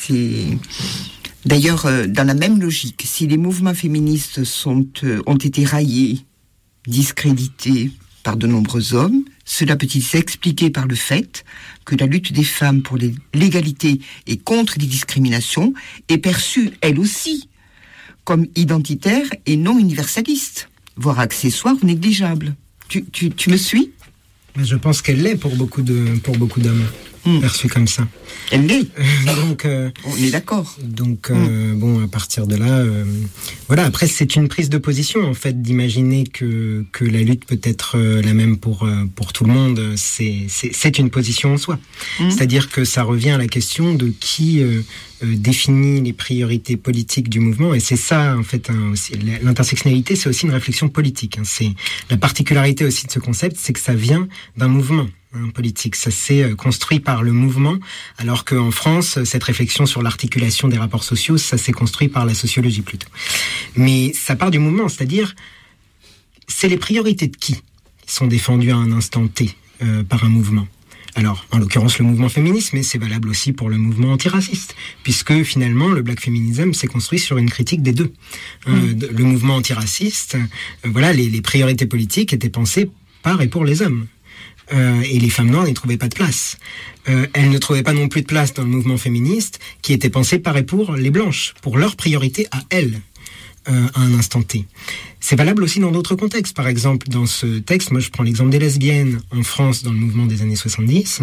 D'ailleurs, dans la même logique, si les mouvements féministes ont été raillés, discrédité par de nombreux hommes, cela peut-il s'expliquer par le fait que la lutte des femmes pour l'égalité et contre les discriminations est perçue, elle aussi, comme identitaire et non universaliste, voire accessoire ou négligeable. Tu me suis ? Je pense qu'elle l'est pour beaucoup d'hommes. Perçue comme ça. Elle l'est. Donc, on est d'accord. Donc, bon, à partir de là, voilà. Après, c'est une prise de position, en fait, d'imaginer que la lutte peut être la même pour tout le monde. C'est une position en soi. C'est-à-dire que ça revient à la question de qui définit les priorités politiques du mouvement. Et c'est ça, en fait, aussi. L'intersectionnalité, c'est aussi une réflexion politique. C'est la particularité aussi de ce concept, c'est que ça vient d'un mouvement. Politique. Ça s'est construit par le mouvement, alors qu'en France, cette réflexion sur l'articulation des rapports sociaux, ça s'est construit par la sociologie plutôt. Mais ça part du mouvement, c'est-à-dire, c'est les priorités de qui sont défendues à un instant T par un mouvement. Alors, en l'occurrence, le mouvement féministe, mais c'est valable aussi pour le mouvement antiraciste, puisque finalement, le black feminism s'est construit sur une critique des deux. Le mouvement antiraciste, voilà, les priorités politiques étaient pensées par et pour les hommes. Et les femmes noires n'y trouvaient pas de place. Elles ne trouvaient pas non plus de place dans le mouvement féministe qui était pensé par et pour les blanches, pour leur priorité à elles, à un instant T. C'est valable aussi dans d'autres contextes. Par exemple, dans ce texte, moi je prends l'exemple des lesbiennes en France dans le mouvement des années 70.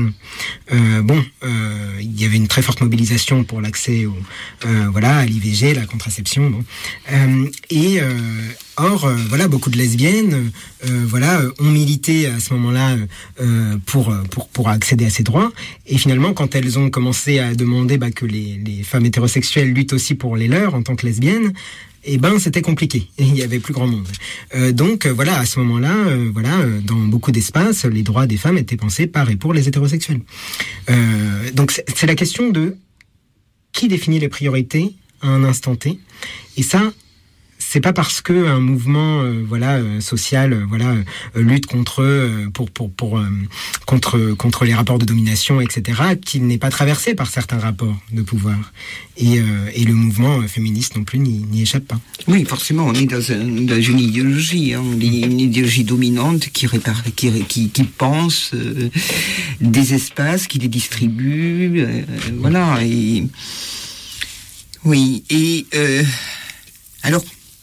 Il y avait une très forte mobilisation pour l'accès à l'IVG, la contraception. Or, beaucoup de lesbiennes, ont milité à ce moment-là pour accéder à ces droits. Et finalement, quand elles ont commencé à demander que les femmes hétérosexuelles luttent aussi pour les leurs en tant que lesbiennes, c'était compliqué. Il y avait plus grand monde. À ce moment-là, dans beaucoup d'espaces, les droits des femmes étaient pensés par et pour les hétérosexuels. Donc c'est la question de qui définit les priorités à un instant T. Et ça, c'est pas parce que un mouvement social lutte contre les rapports de domination, etc., qu'il n'est pas traversé par certains rapports de pouvoir. Et le mouvement féministe non plus n'y échappe pas. Oui, forcément, on est dans une idéologie, une idéologie dominante qui pense des espaces, qui les distribue, voilà. Et oui, et alors,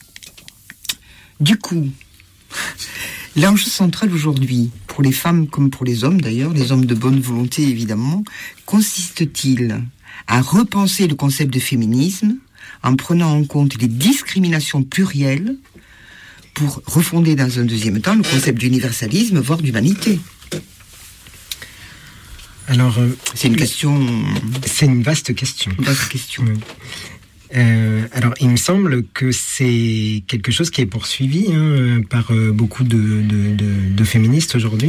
du coup, l'enjeu central aujourd'hui, pour les femmes comme pour les hommes d'ailleurs, les hommes de bonne volonté évidemment, consiste-t-il à repenser le concept de féminisme en prenant en compte les discriminations plurielles pour refonder dans un deuxième temps le concept d'universalisme, voire d'humanité? Alors, c'est une question. C'est une vaste question. Une vaste question. Oui. Alors, il me semble que c'est quelque chose qui est poursuivi par beaucoup de féministes aujourd'hui.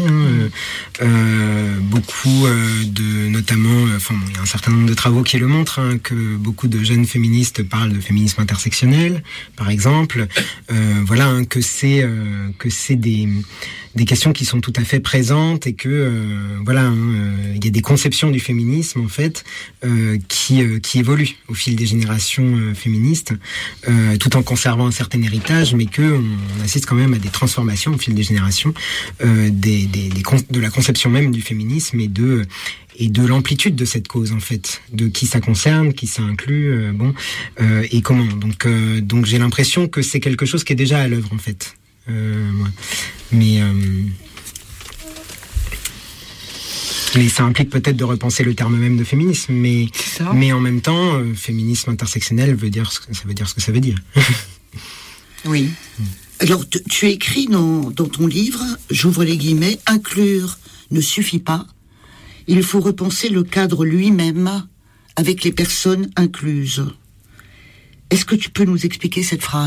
Beaucoup notamment, il y a un certain nombre de travaux qui le montrent, que beaucoup de jeunes féministes parlent de féminisme intersectionnel, par exemple. Que c'est des questions qui sont tout à fait présentes et que il y a des conceptions du féminisme en fait qui évoluent au fil des générations féministes, tout en conservant un certain héritage, mais que on assiste quand même à des transformations au fil des générations de la conception même du féminisme et de l'amplitude de cette cause en fait, de qui ça concerne, qui ça inclut, et comment. Donc j'ai l'impression que c'est quelque chose qui est déjà à l'œuvre en fait. Mais ça implique peut-être de repenser le terme même de féminisme, mais en même temps, féminisme intersectionnel veut dire ce que ça veut dire. Oui. Alors, tu écris dans ton livre, j'ouvre les guillemets, inclure ne suffit pas. Il faut repenser le cadre lui-même avec les personnes incluses. Est-ce que tu peux nous expliquer cette phrase ?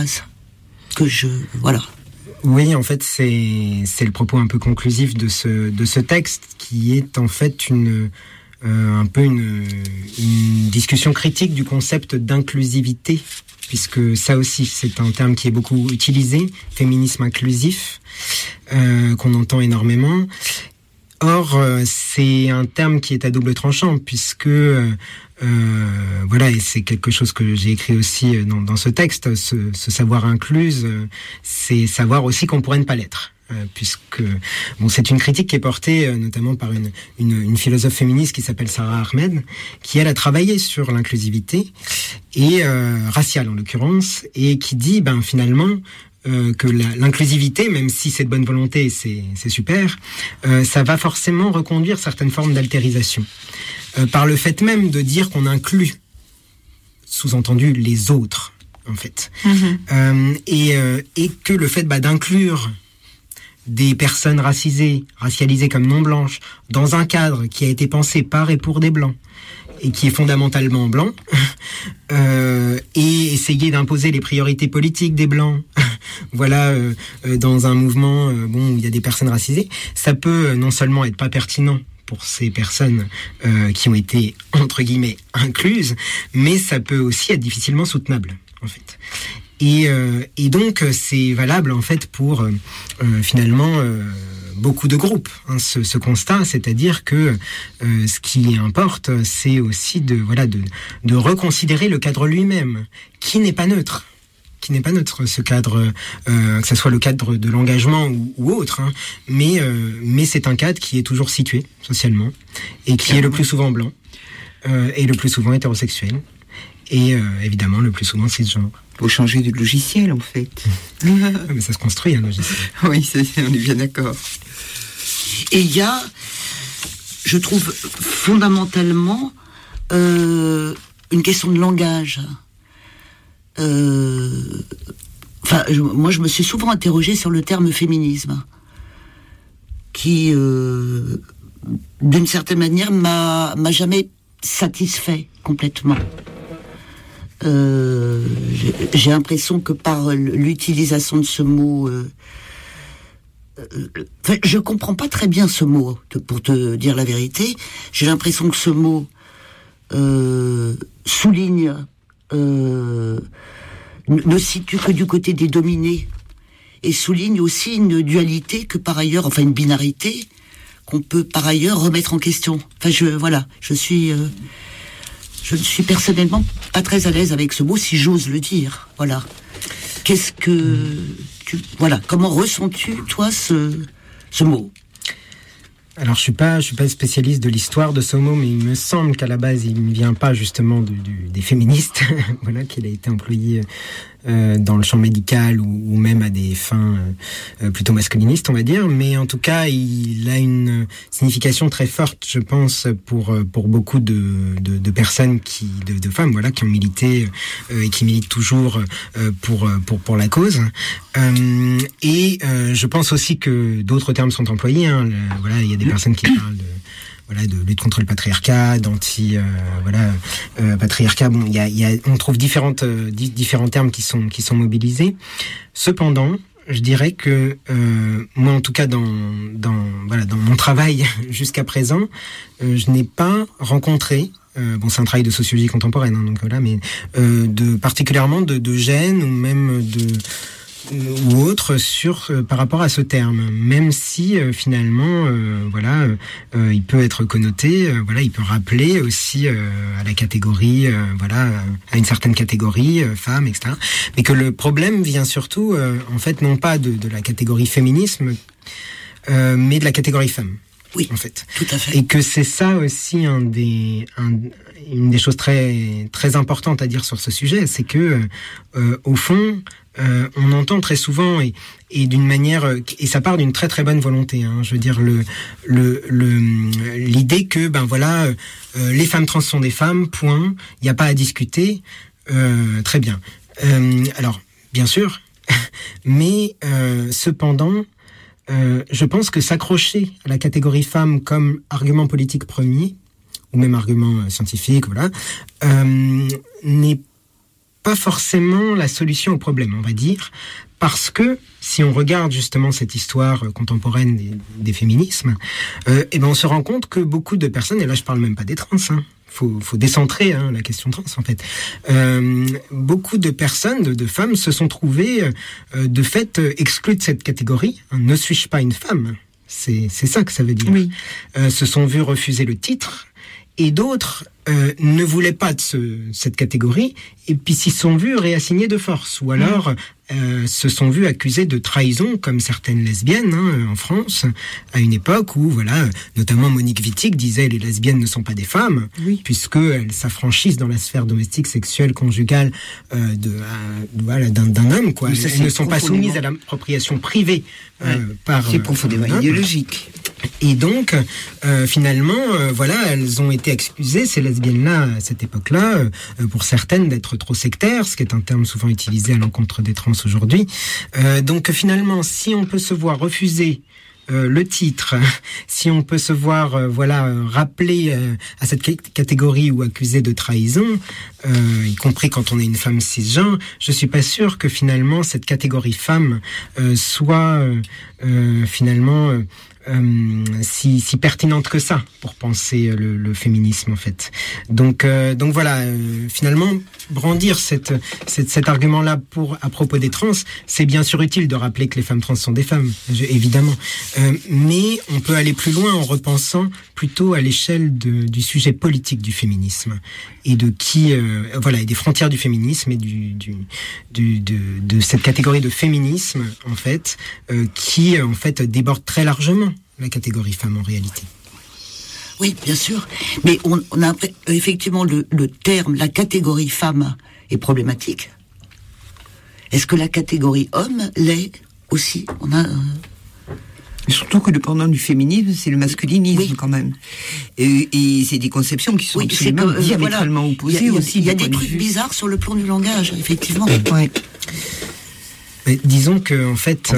Oui, en fait, c'est le propos un peu conclusif de ce texte qui est en fait une discussion critique du concept d'inclusivité, puisque ça aussi, c'est un terme qui est beaucoup utilisé, féminisme inclusif, qu'on entend énormément. Or, c'est un terme qui est à double tranchant, puisque et c'est quelque chose que j'ai écrit aussi dans ce texte, ce savoir incluse, c'est savoir aussi qu'on pourrait ne pas l'être. Puisque c'est une critique qui est portée notamment par une philosophe féministe qui s'appelle Sarah Ahmed, qui elle a travaillé sur l'inclusivité et raciale en l'occurrence, et qui dit finalement que l'inclusivité, même si c'est de bonne volonté, c'est super, ça va forcément reconduire certaines formes d'altérisation. Par le fait même de dire qu'on inclut, sous-entendu, les autres, en fait. Et que le fait d'inclure des personnes racialisées comme non blanches, dans un cadre qui a été pensé par et pour des blancs, et qui est fondamentalement blanc, et essayer d'imposer les priorités politiques des blancs, dans un mouvement où il y a des personnes racisées, ça peut non seulement être pas pertinent pour ces personnes qui ont été entre guillemets incluses, mais ça peut aussi être difficilement soutenable en fait. Et donc c'est valable en fait pour finalement beaucoup de groupes, ce constat, c'est-à-dire que ce qui importe, c'est aussi de reconsidérer le cadre lui-même, qui n'est pas neutre, ce cadre, que ce soit le cadre de l'engagement ou autre, mais c'est un cadre qui est toujours situé socialement et qui est le plus souvent blanc et le plus souvent hétérosexuel et évidemment le plus souvent cisgenre. Faut changer de logiciel en fait. Mais ça se construit un logiciel. Oui, on est bien d'accord. Et il y a, je trouve fondamentalement une question de langage. Moi, je me suis souvent interrogée sur le terme féminisme, qui, d'une certaine manière, m'a jamais satisfait complètement. J'ai l'impression que par l'utilisation de ce mot, je comprends pas très bien ce mot, pour te dire la vérité. J'ai l'impression que ce mot souligne ne situe que du côté des dominés et souligne aussi une dualité que par ailleurs, enfin une binarité qu'on peut par ailleurs remettre en question. Enfin, je ne suis personnellement pas très à l'aise avec ce mot, si j'ose le dire. Voilà. Comment ressens-tu, toi, ce mot ? Alors je suis pas spécialiste de l'histoire de ce mot, mais il me semble qu'à la base il ne vient pas justement des féministes, voilà, qu'il a été employé dans le champ médical ou même à des fins plutôt masculinistes, on va dire. Mais en tout cas, il a une signification très forte, je pense, pour beaucoup de personnes de femmes, voilà, qui ont milité et qui militent toujours pour la cause. Et je pense aussi que d'autres termes sont employés. Hein. Voilà, il y a des personnes qui parlent de lutte contre le patriarcat, patriarcat. Bon, on trouve différents termes qui sont mobilisés. Cependant, je dirais que moi, en tout cas, dans mon travail jusqu'à présent, je n'ai pas rencontré. C'est un travail de sociologie contemporaine, hein, donc voilà, mais particulièrement de gêne ou même ou autre par rapport à ce terme, même si finalement il peut être connoté, il peut rappeler aussi à la catégorie à une certaine catégorie femme, etc. Mais que le problème vient surtout en fait non pas de la catégorie féminisme, mais de la catégorie femme. Oui, en fait, tout à fait. Et que c'est ça aussi une des choses très très importantes à dire sur ce sujet, c'est que au fond on entend très souvent et d'une manière, et ça part d'une très très bonne volonté, hein, je veux dire l'idée que les femmes trans sont des femmes, point, il n'y a pas à discuter, très bien. Alors bien sûr, mais cependant je pense que s'accrocher à la catégorie femme comme argument politique premier, ou même argument scientifique, n'est pas forcément la solution au problème, on va dire, parce que si on regarde justement cette histoire contemporaine des féminismes, on se rend compte que beaucoup de personnes, et là je parle même pas des trans, hein, faut décentrer la question trans en fait. Beaucoup de personnes, de femmes, se sont trouvées de fait exclues de cette catégorie. Ne suis-je pas une femme ? C'est ça que ça veut dire. Oui. Se sont vues refuser le titre, et d'autres ne voulaient pas de cette catégorie, et puis s'y sont vues réassignées de force, ou alors se sont vues accusées de trahison, comme certaines lesbiennes en France, à une époque où, notamment Monique Wittig disait les lesbiennes ne sont pas des femmes, puisqu'elles s'affranchissent dans la sphère domestique, sexuelle, conjugale d'un homme, quoi. Elles ne sont pas soumises à l'appropriation privée par... C'est profondément idéologique. Et donc, finalement, elles ont été excusées, ces lesbiennes-là, à cette époque-là, pour certaines d'être trop sectaires, ce qui est un terme souvent utilisé à l'encontre des trans aujourd'hui. Donc, finalement, si on peut se voir refuser le titre, si on peut se voir rappelé à cette catégorie ou accusé de trahison, y compris quand on est une femme cisgenre, je suis pas sûr que finalement cette catégorie femme soit finalement si pertinente que ça pour penser le féminisme en fait. Donc finalement brandir cet argument-là à propos des trans, c'est bien sûr utile de rappeler que les femmes trans sont des femmes, évidemment. Mais on peut aller plus loin en repensant plutôt à l'échelle du sujet politique du féminisme et et des frontières du féminisme et de cette catégorie de féminisme en fait qui en fait déborde très largement la catégorie femme en réalité. Oui, bien sûr. Mais on a effectivement le terme, la catégorie femme est problématique. Est-ce que la catégorie homme l'est aussi ? Surtout que le pendant du féminisme, c'est le masculinisme quand même. Et c'est des conceptions qui sont absolument diamétralement opposées aussi. Il y a des trucs bizarres sur le plan du langage, effectivement. Ouais. Mais disons que en fait,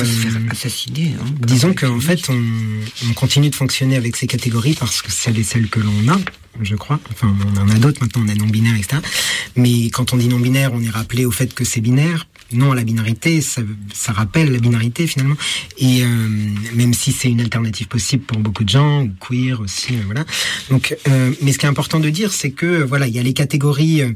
on continue de fonctionner avec ces catégories parce que c'est celles que l'on a, je crois. Enfin, on en a d'autres maintenant, on a non-binaire, etc. Mais quand on dit non-binaire, on est rappelé au fait que c'est binaire. Non à la binarité, ça rappelle la binarité finalement. Et même si c'est une alternative possible pour beaucoup de gens, ou queer aussi, voilà. Donc, mais ce qui est important de dire, c'est que il y a les catégories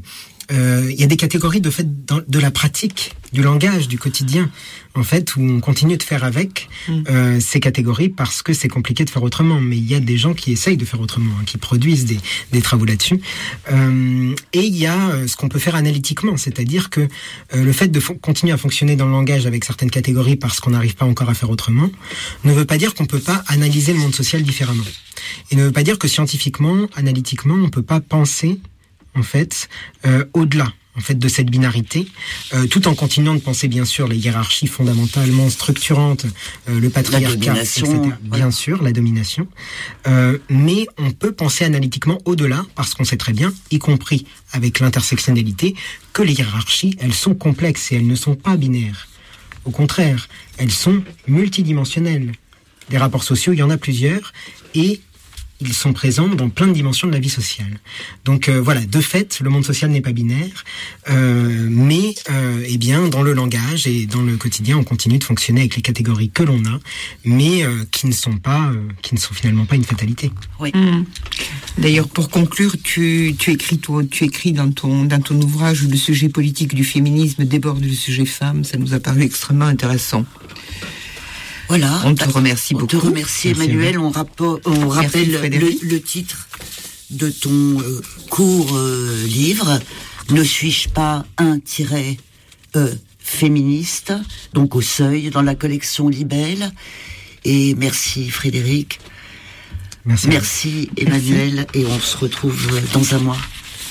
il y a des catégories de fait de la pratique, du langage, du quotidien, en fait, où on continue de faire avec ces catégories parce que c'est compliqué de faire autrement. Mais il y a des gens qui essayent de faire autrement, qui produisent des travaux là-dessus. Et il y a ce qu'on peut faire analytiquement, c'est-à-dire que le fait de continuer à fonctionner dans le langage avec certaines catégories parce qu'on n'arrive pas encore à faire autrement, ne veut pas dire qu'on peut pas analyser le monde social différemment. Et ne veut pas dire que scientifiquement, analytiquement, on peut pas penser en fait, au-delà en fait de cette binarité, tout en continuant de penser bien sûr les hiérarchies fondamentalement structurantes, le patriarcat, etc. Bien sûr, la domination. Mais on peut penser analytiquement au-delà, parce qu'on sait très bien, y compris avec l'intersectionnalité, que les hiérarchies, elles sont complexes et elles ne sont pas binaires. Au contraire, elles sont multidimensionnelles. Des rapports sociaux, il y en a plusieurs, et ils sont présents dans plein de dimensions de la vie sociale. Donc voilà, de fait, le monde social n'est pas binaire, mais eh bien, dans le langage et dans le quotidien, on continue de fonctionner avec les catégories que l'on a, mais qui ne sont finalement pas une fatalité. Oui. D'ailleurs, pour conclure, tu écris dans ton ouvrage où le sujet politique du féminisme déborde le sujet femme. Ça nous a paru extrêmement intéressant. Voilà. On te remercie beaucoup. On te remercie, Emmanuel. On rappelle le titre de ton court livre. Ne suis-je pas un féministe, donc au Seuil, dans la collection Libelle. Et merci Frédéric. Merci Emmanuel. Et on se retrouve dans un mois.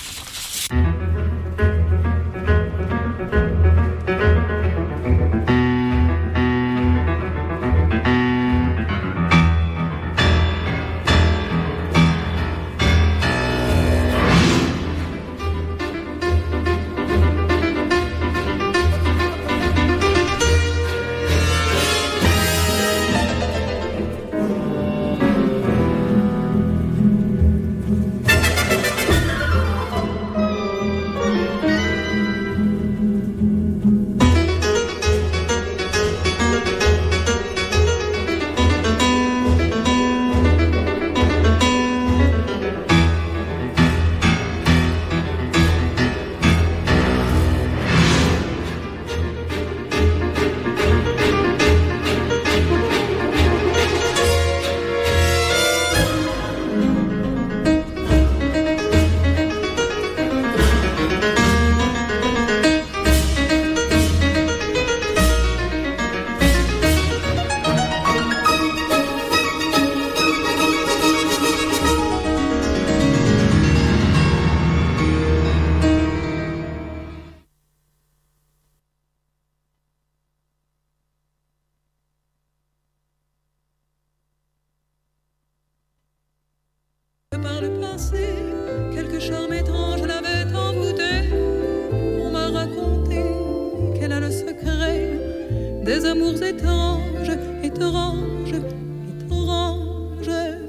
Par le passé, quelque charme étrange l'avait envoûtée. On m'a raconté qu'elle a le secret des amours étranges, étranges, étranges.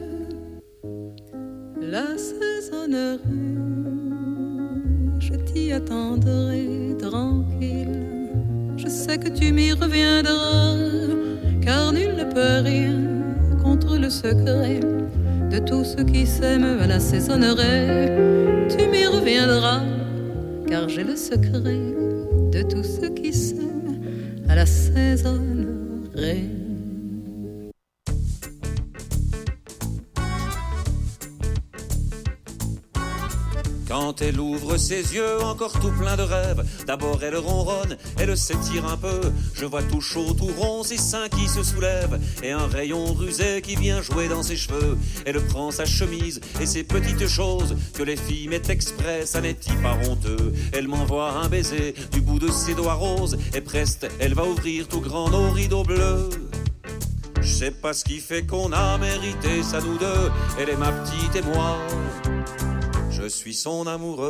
La saisonnerie, je t'y attendrai tranquille. Je sais que tu m'y reviendras, car nul ne peut rien contre le secret de tout ce qui s'aime à la saisonnerie. Tu m'y reviendras, car j'ai le secret de tout ce qui s'aime à la saisonnerie. Quand elle ouvre ses yeux, encore tout plein de rêves, d'abord elle ronronne, elle s'étire un peu. Je vois tout chaud, tout rond, ses seins qui se soulèvent, et un rayon rusé qui vient jouer dans ses cheveux. Elle prend sa chemise et ses petites choses que les filles mettent exprès, ça n'est-y pas honteux. Elle m'envoie un baiser du bout de ses doigts roses, et preste, elle va ouvrir tout grand nos rideaux bleus. Je sais pas ce qui fait qu'on a mérité ça nous deux, elle est ma petite et moi, je suis son amoureux.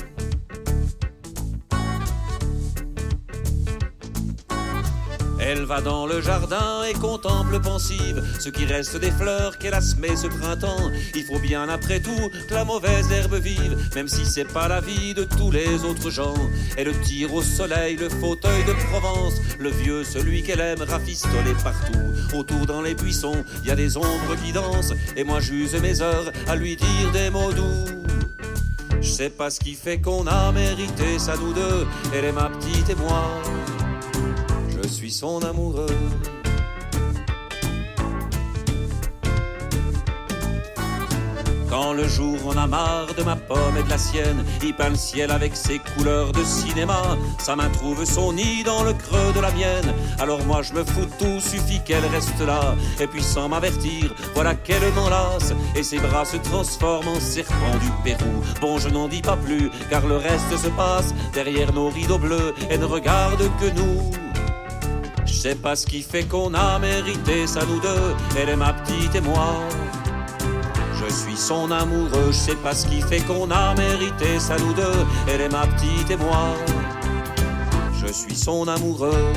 Elle va dans le jardin et contemple pensive ce qui reste des fleurs qu'elle a semées ce printemps. Il faut bien après tout que la mauvaise herbe vive, même si c'est pas la vie de tous les autres gens. Elle tire au soleil le fauteuil de Provence, le vieux celui qu'elle aime rafistolé partout. Autour dans les buissons, y a des ombres qui dansent, et moi j'use mes heures à lui dire des mots doux. Je sais pas ce qui fait qu'on a mérité ça nous deux. Elle est ma petite et moi, je suis son amoureux. Quand le jour on a marre de ma pomme et de la sienne, il peint le ciel avec ses couleurs de cinéma. Sa main trouve son nid dans le creux de la mienne. Alors moi je me fous de tout, suffit qu'elle reste là. Et puis sans m'avertir, voilà qu'elle m'enlace. Et ses bras se transforment en serpents du Pérou. Bon, je n'en dis pas plus, car le reste se passe derrière nos rideaux bleus et ne regarde que nous. Je sais pas ce qui fait qu'on a mérité ça nous deux. Elle est ma petite et moi, je suis son amoureux. Je sais pas ce qui fait qu'on a mérité ça nous deux. Elle est ma petite et moi, je suis son amoureux.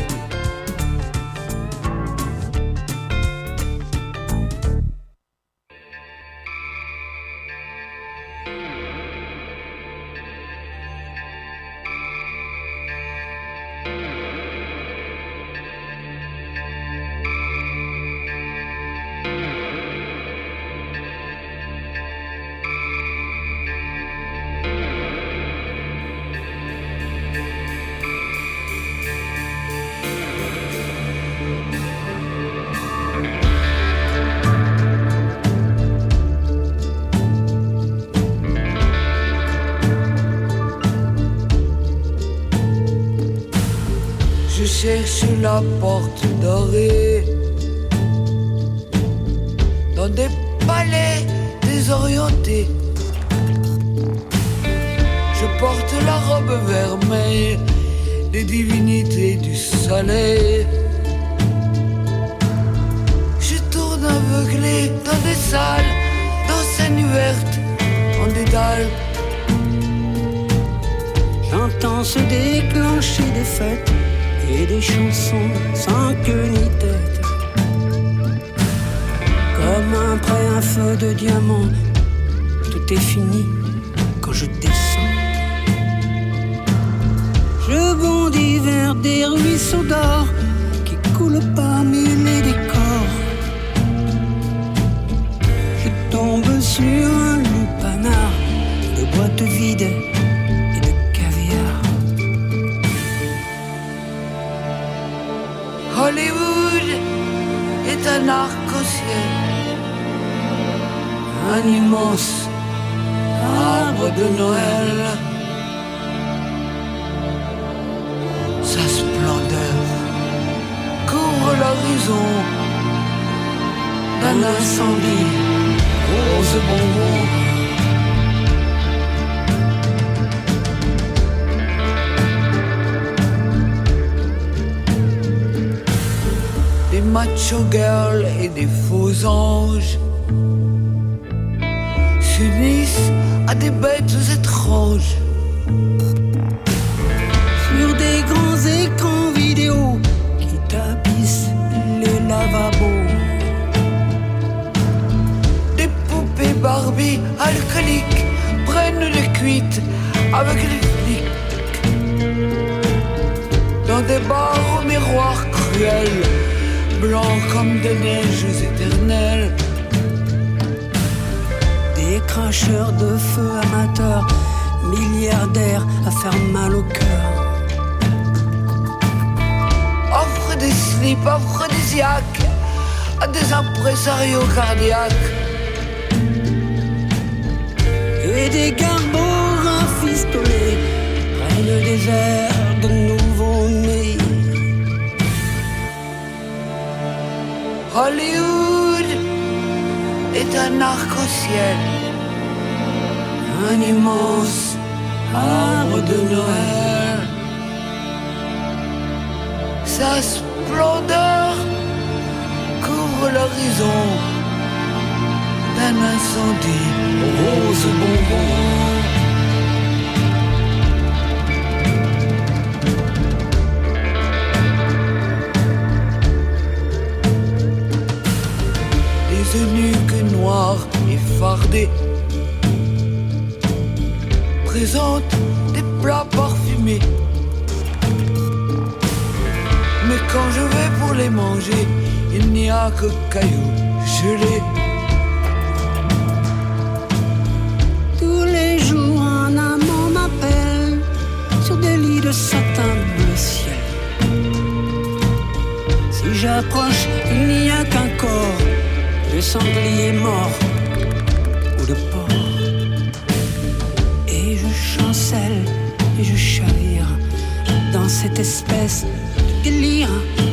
Cherche la porte dorée dans des palais désorientés. Je porte la robe vermeille des divinités du soleil. Je tourne aveuglé dans des salles d'enseignes vertes en dédale. J'entends se déclencher des fêtes et des chansons sans queue ni tête. Comme après un feu de diamant, tout est fini quand je descends. Je bondis vers des ruisseaux d'or qui coulent parmi les décors. Je tombe sur un lupanar de boîtes vides. Hollywood est un arc-en-ciel, un immense arbre de Noël. Sa splendeur couvre l'horizon d'un incendie rose bonbon. Des macho girls et des faux anges s'unissent à des bêtes étranges. Sur des grands écrans vidéo qui tapissent les lavabos. Des poupées Barbie alcooliques prennent les cuites avec les flics. Dans des bars aux miroirs cruels, blancs comme des neiges éternelles. Des cracheurs de feu amateurs, milliardaires à faire mal au cœur. Offre des slips aphrodisiaques à des impresarios cardiaques. Et des garbots rafistolés prennent des airs de nouveau-nés. Hollywood est un arc-en-ciel, un immense arbre de Noël. Sa splendeur couvre l'horizon d'un incendie rose bonbon. Des eunuques noirs et fardés présentent des plats parfumés. Mais quand je vais pour les manger, il n'y a que cailloux gelés. Tous les jours un de satin bleu ciel. Si j'approche, il n'y a qu'un corps de sanglier mort ou de porc. Et je chancelle et je chavire dans cette espèce de délire.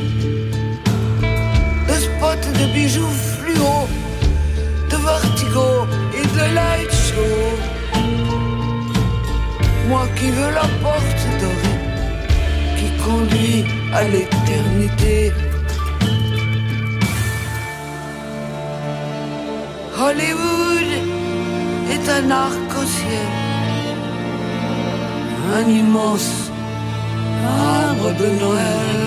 De spots de bijoux fluo, de vertigo et de light show. Moi qui veux la porte dorée qui conduit à l'éternité. Hollywood est un arc-en-ciel, un immense arbre de Noël.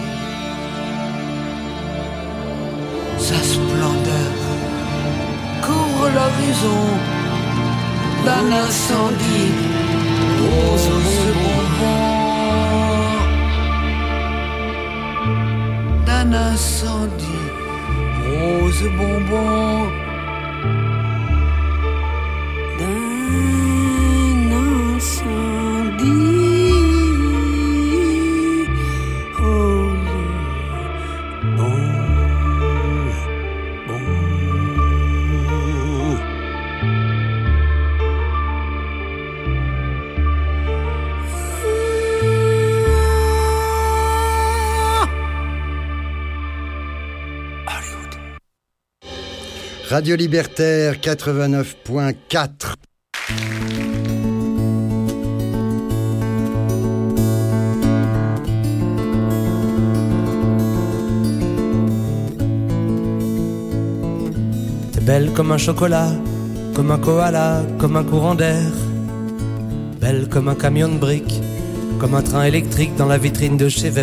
Sa splendeur couvre l'horizon d'un incendie rose bonbon, d'un incendie rose bonbon. Radio Libertaire 89.4. T'es belle comme un chocolat, comme un koala, comme un courant d'air. Belle comme un camion de briques, comme un train électrique dans la vitrine de chez Weber.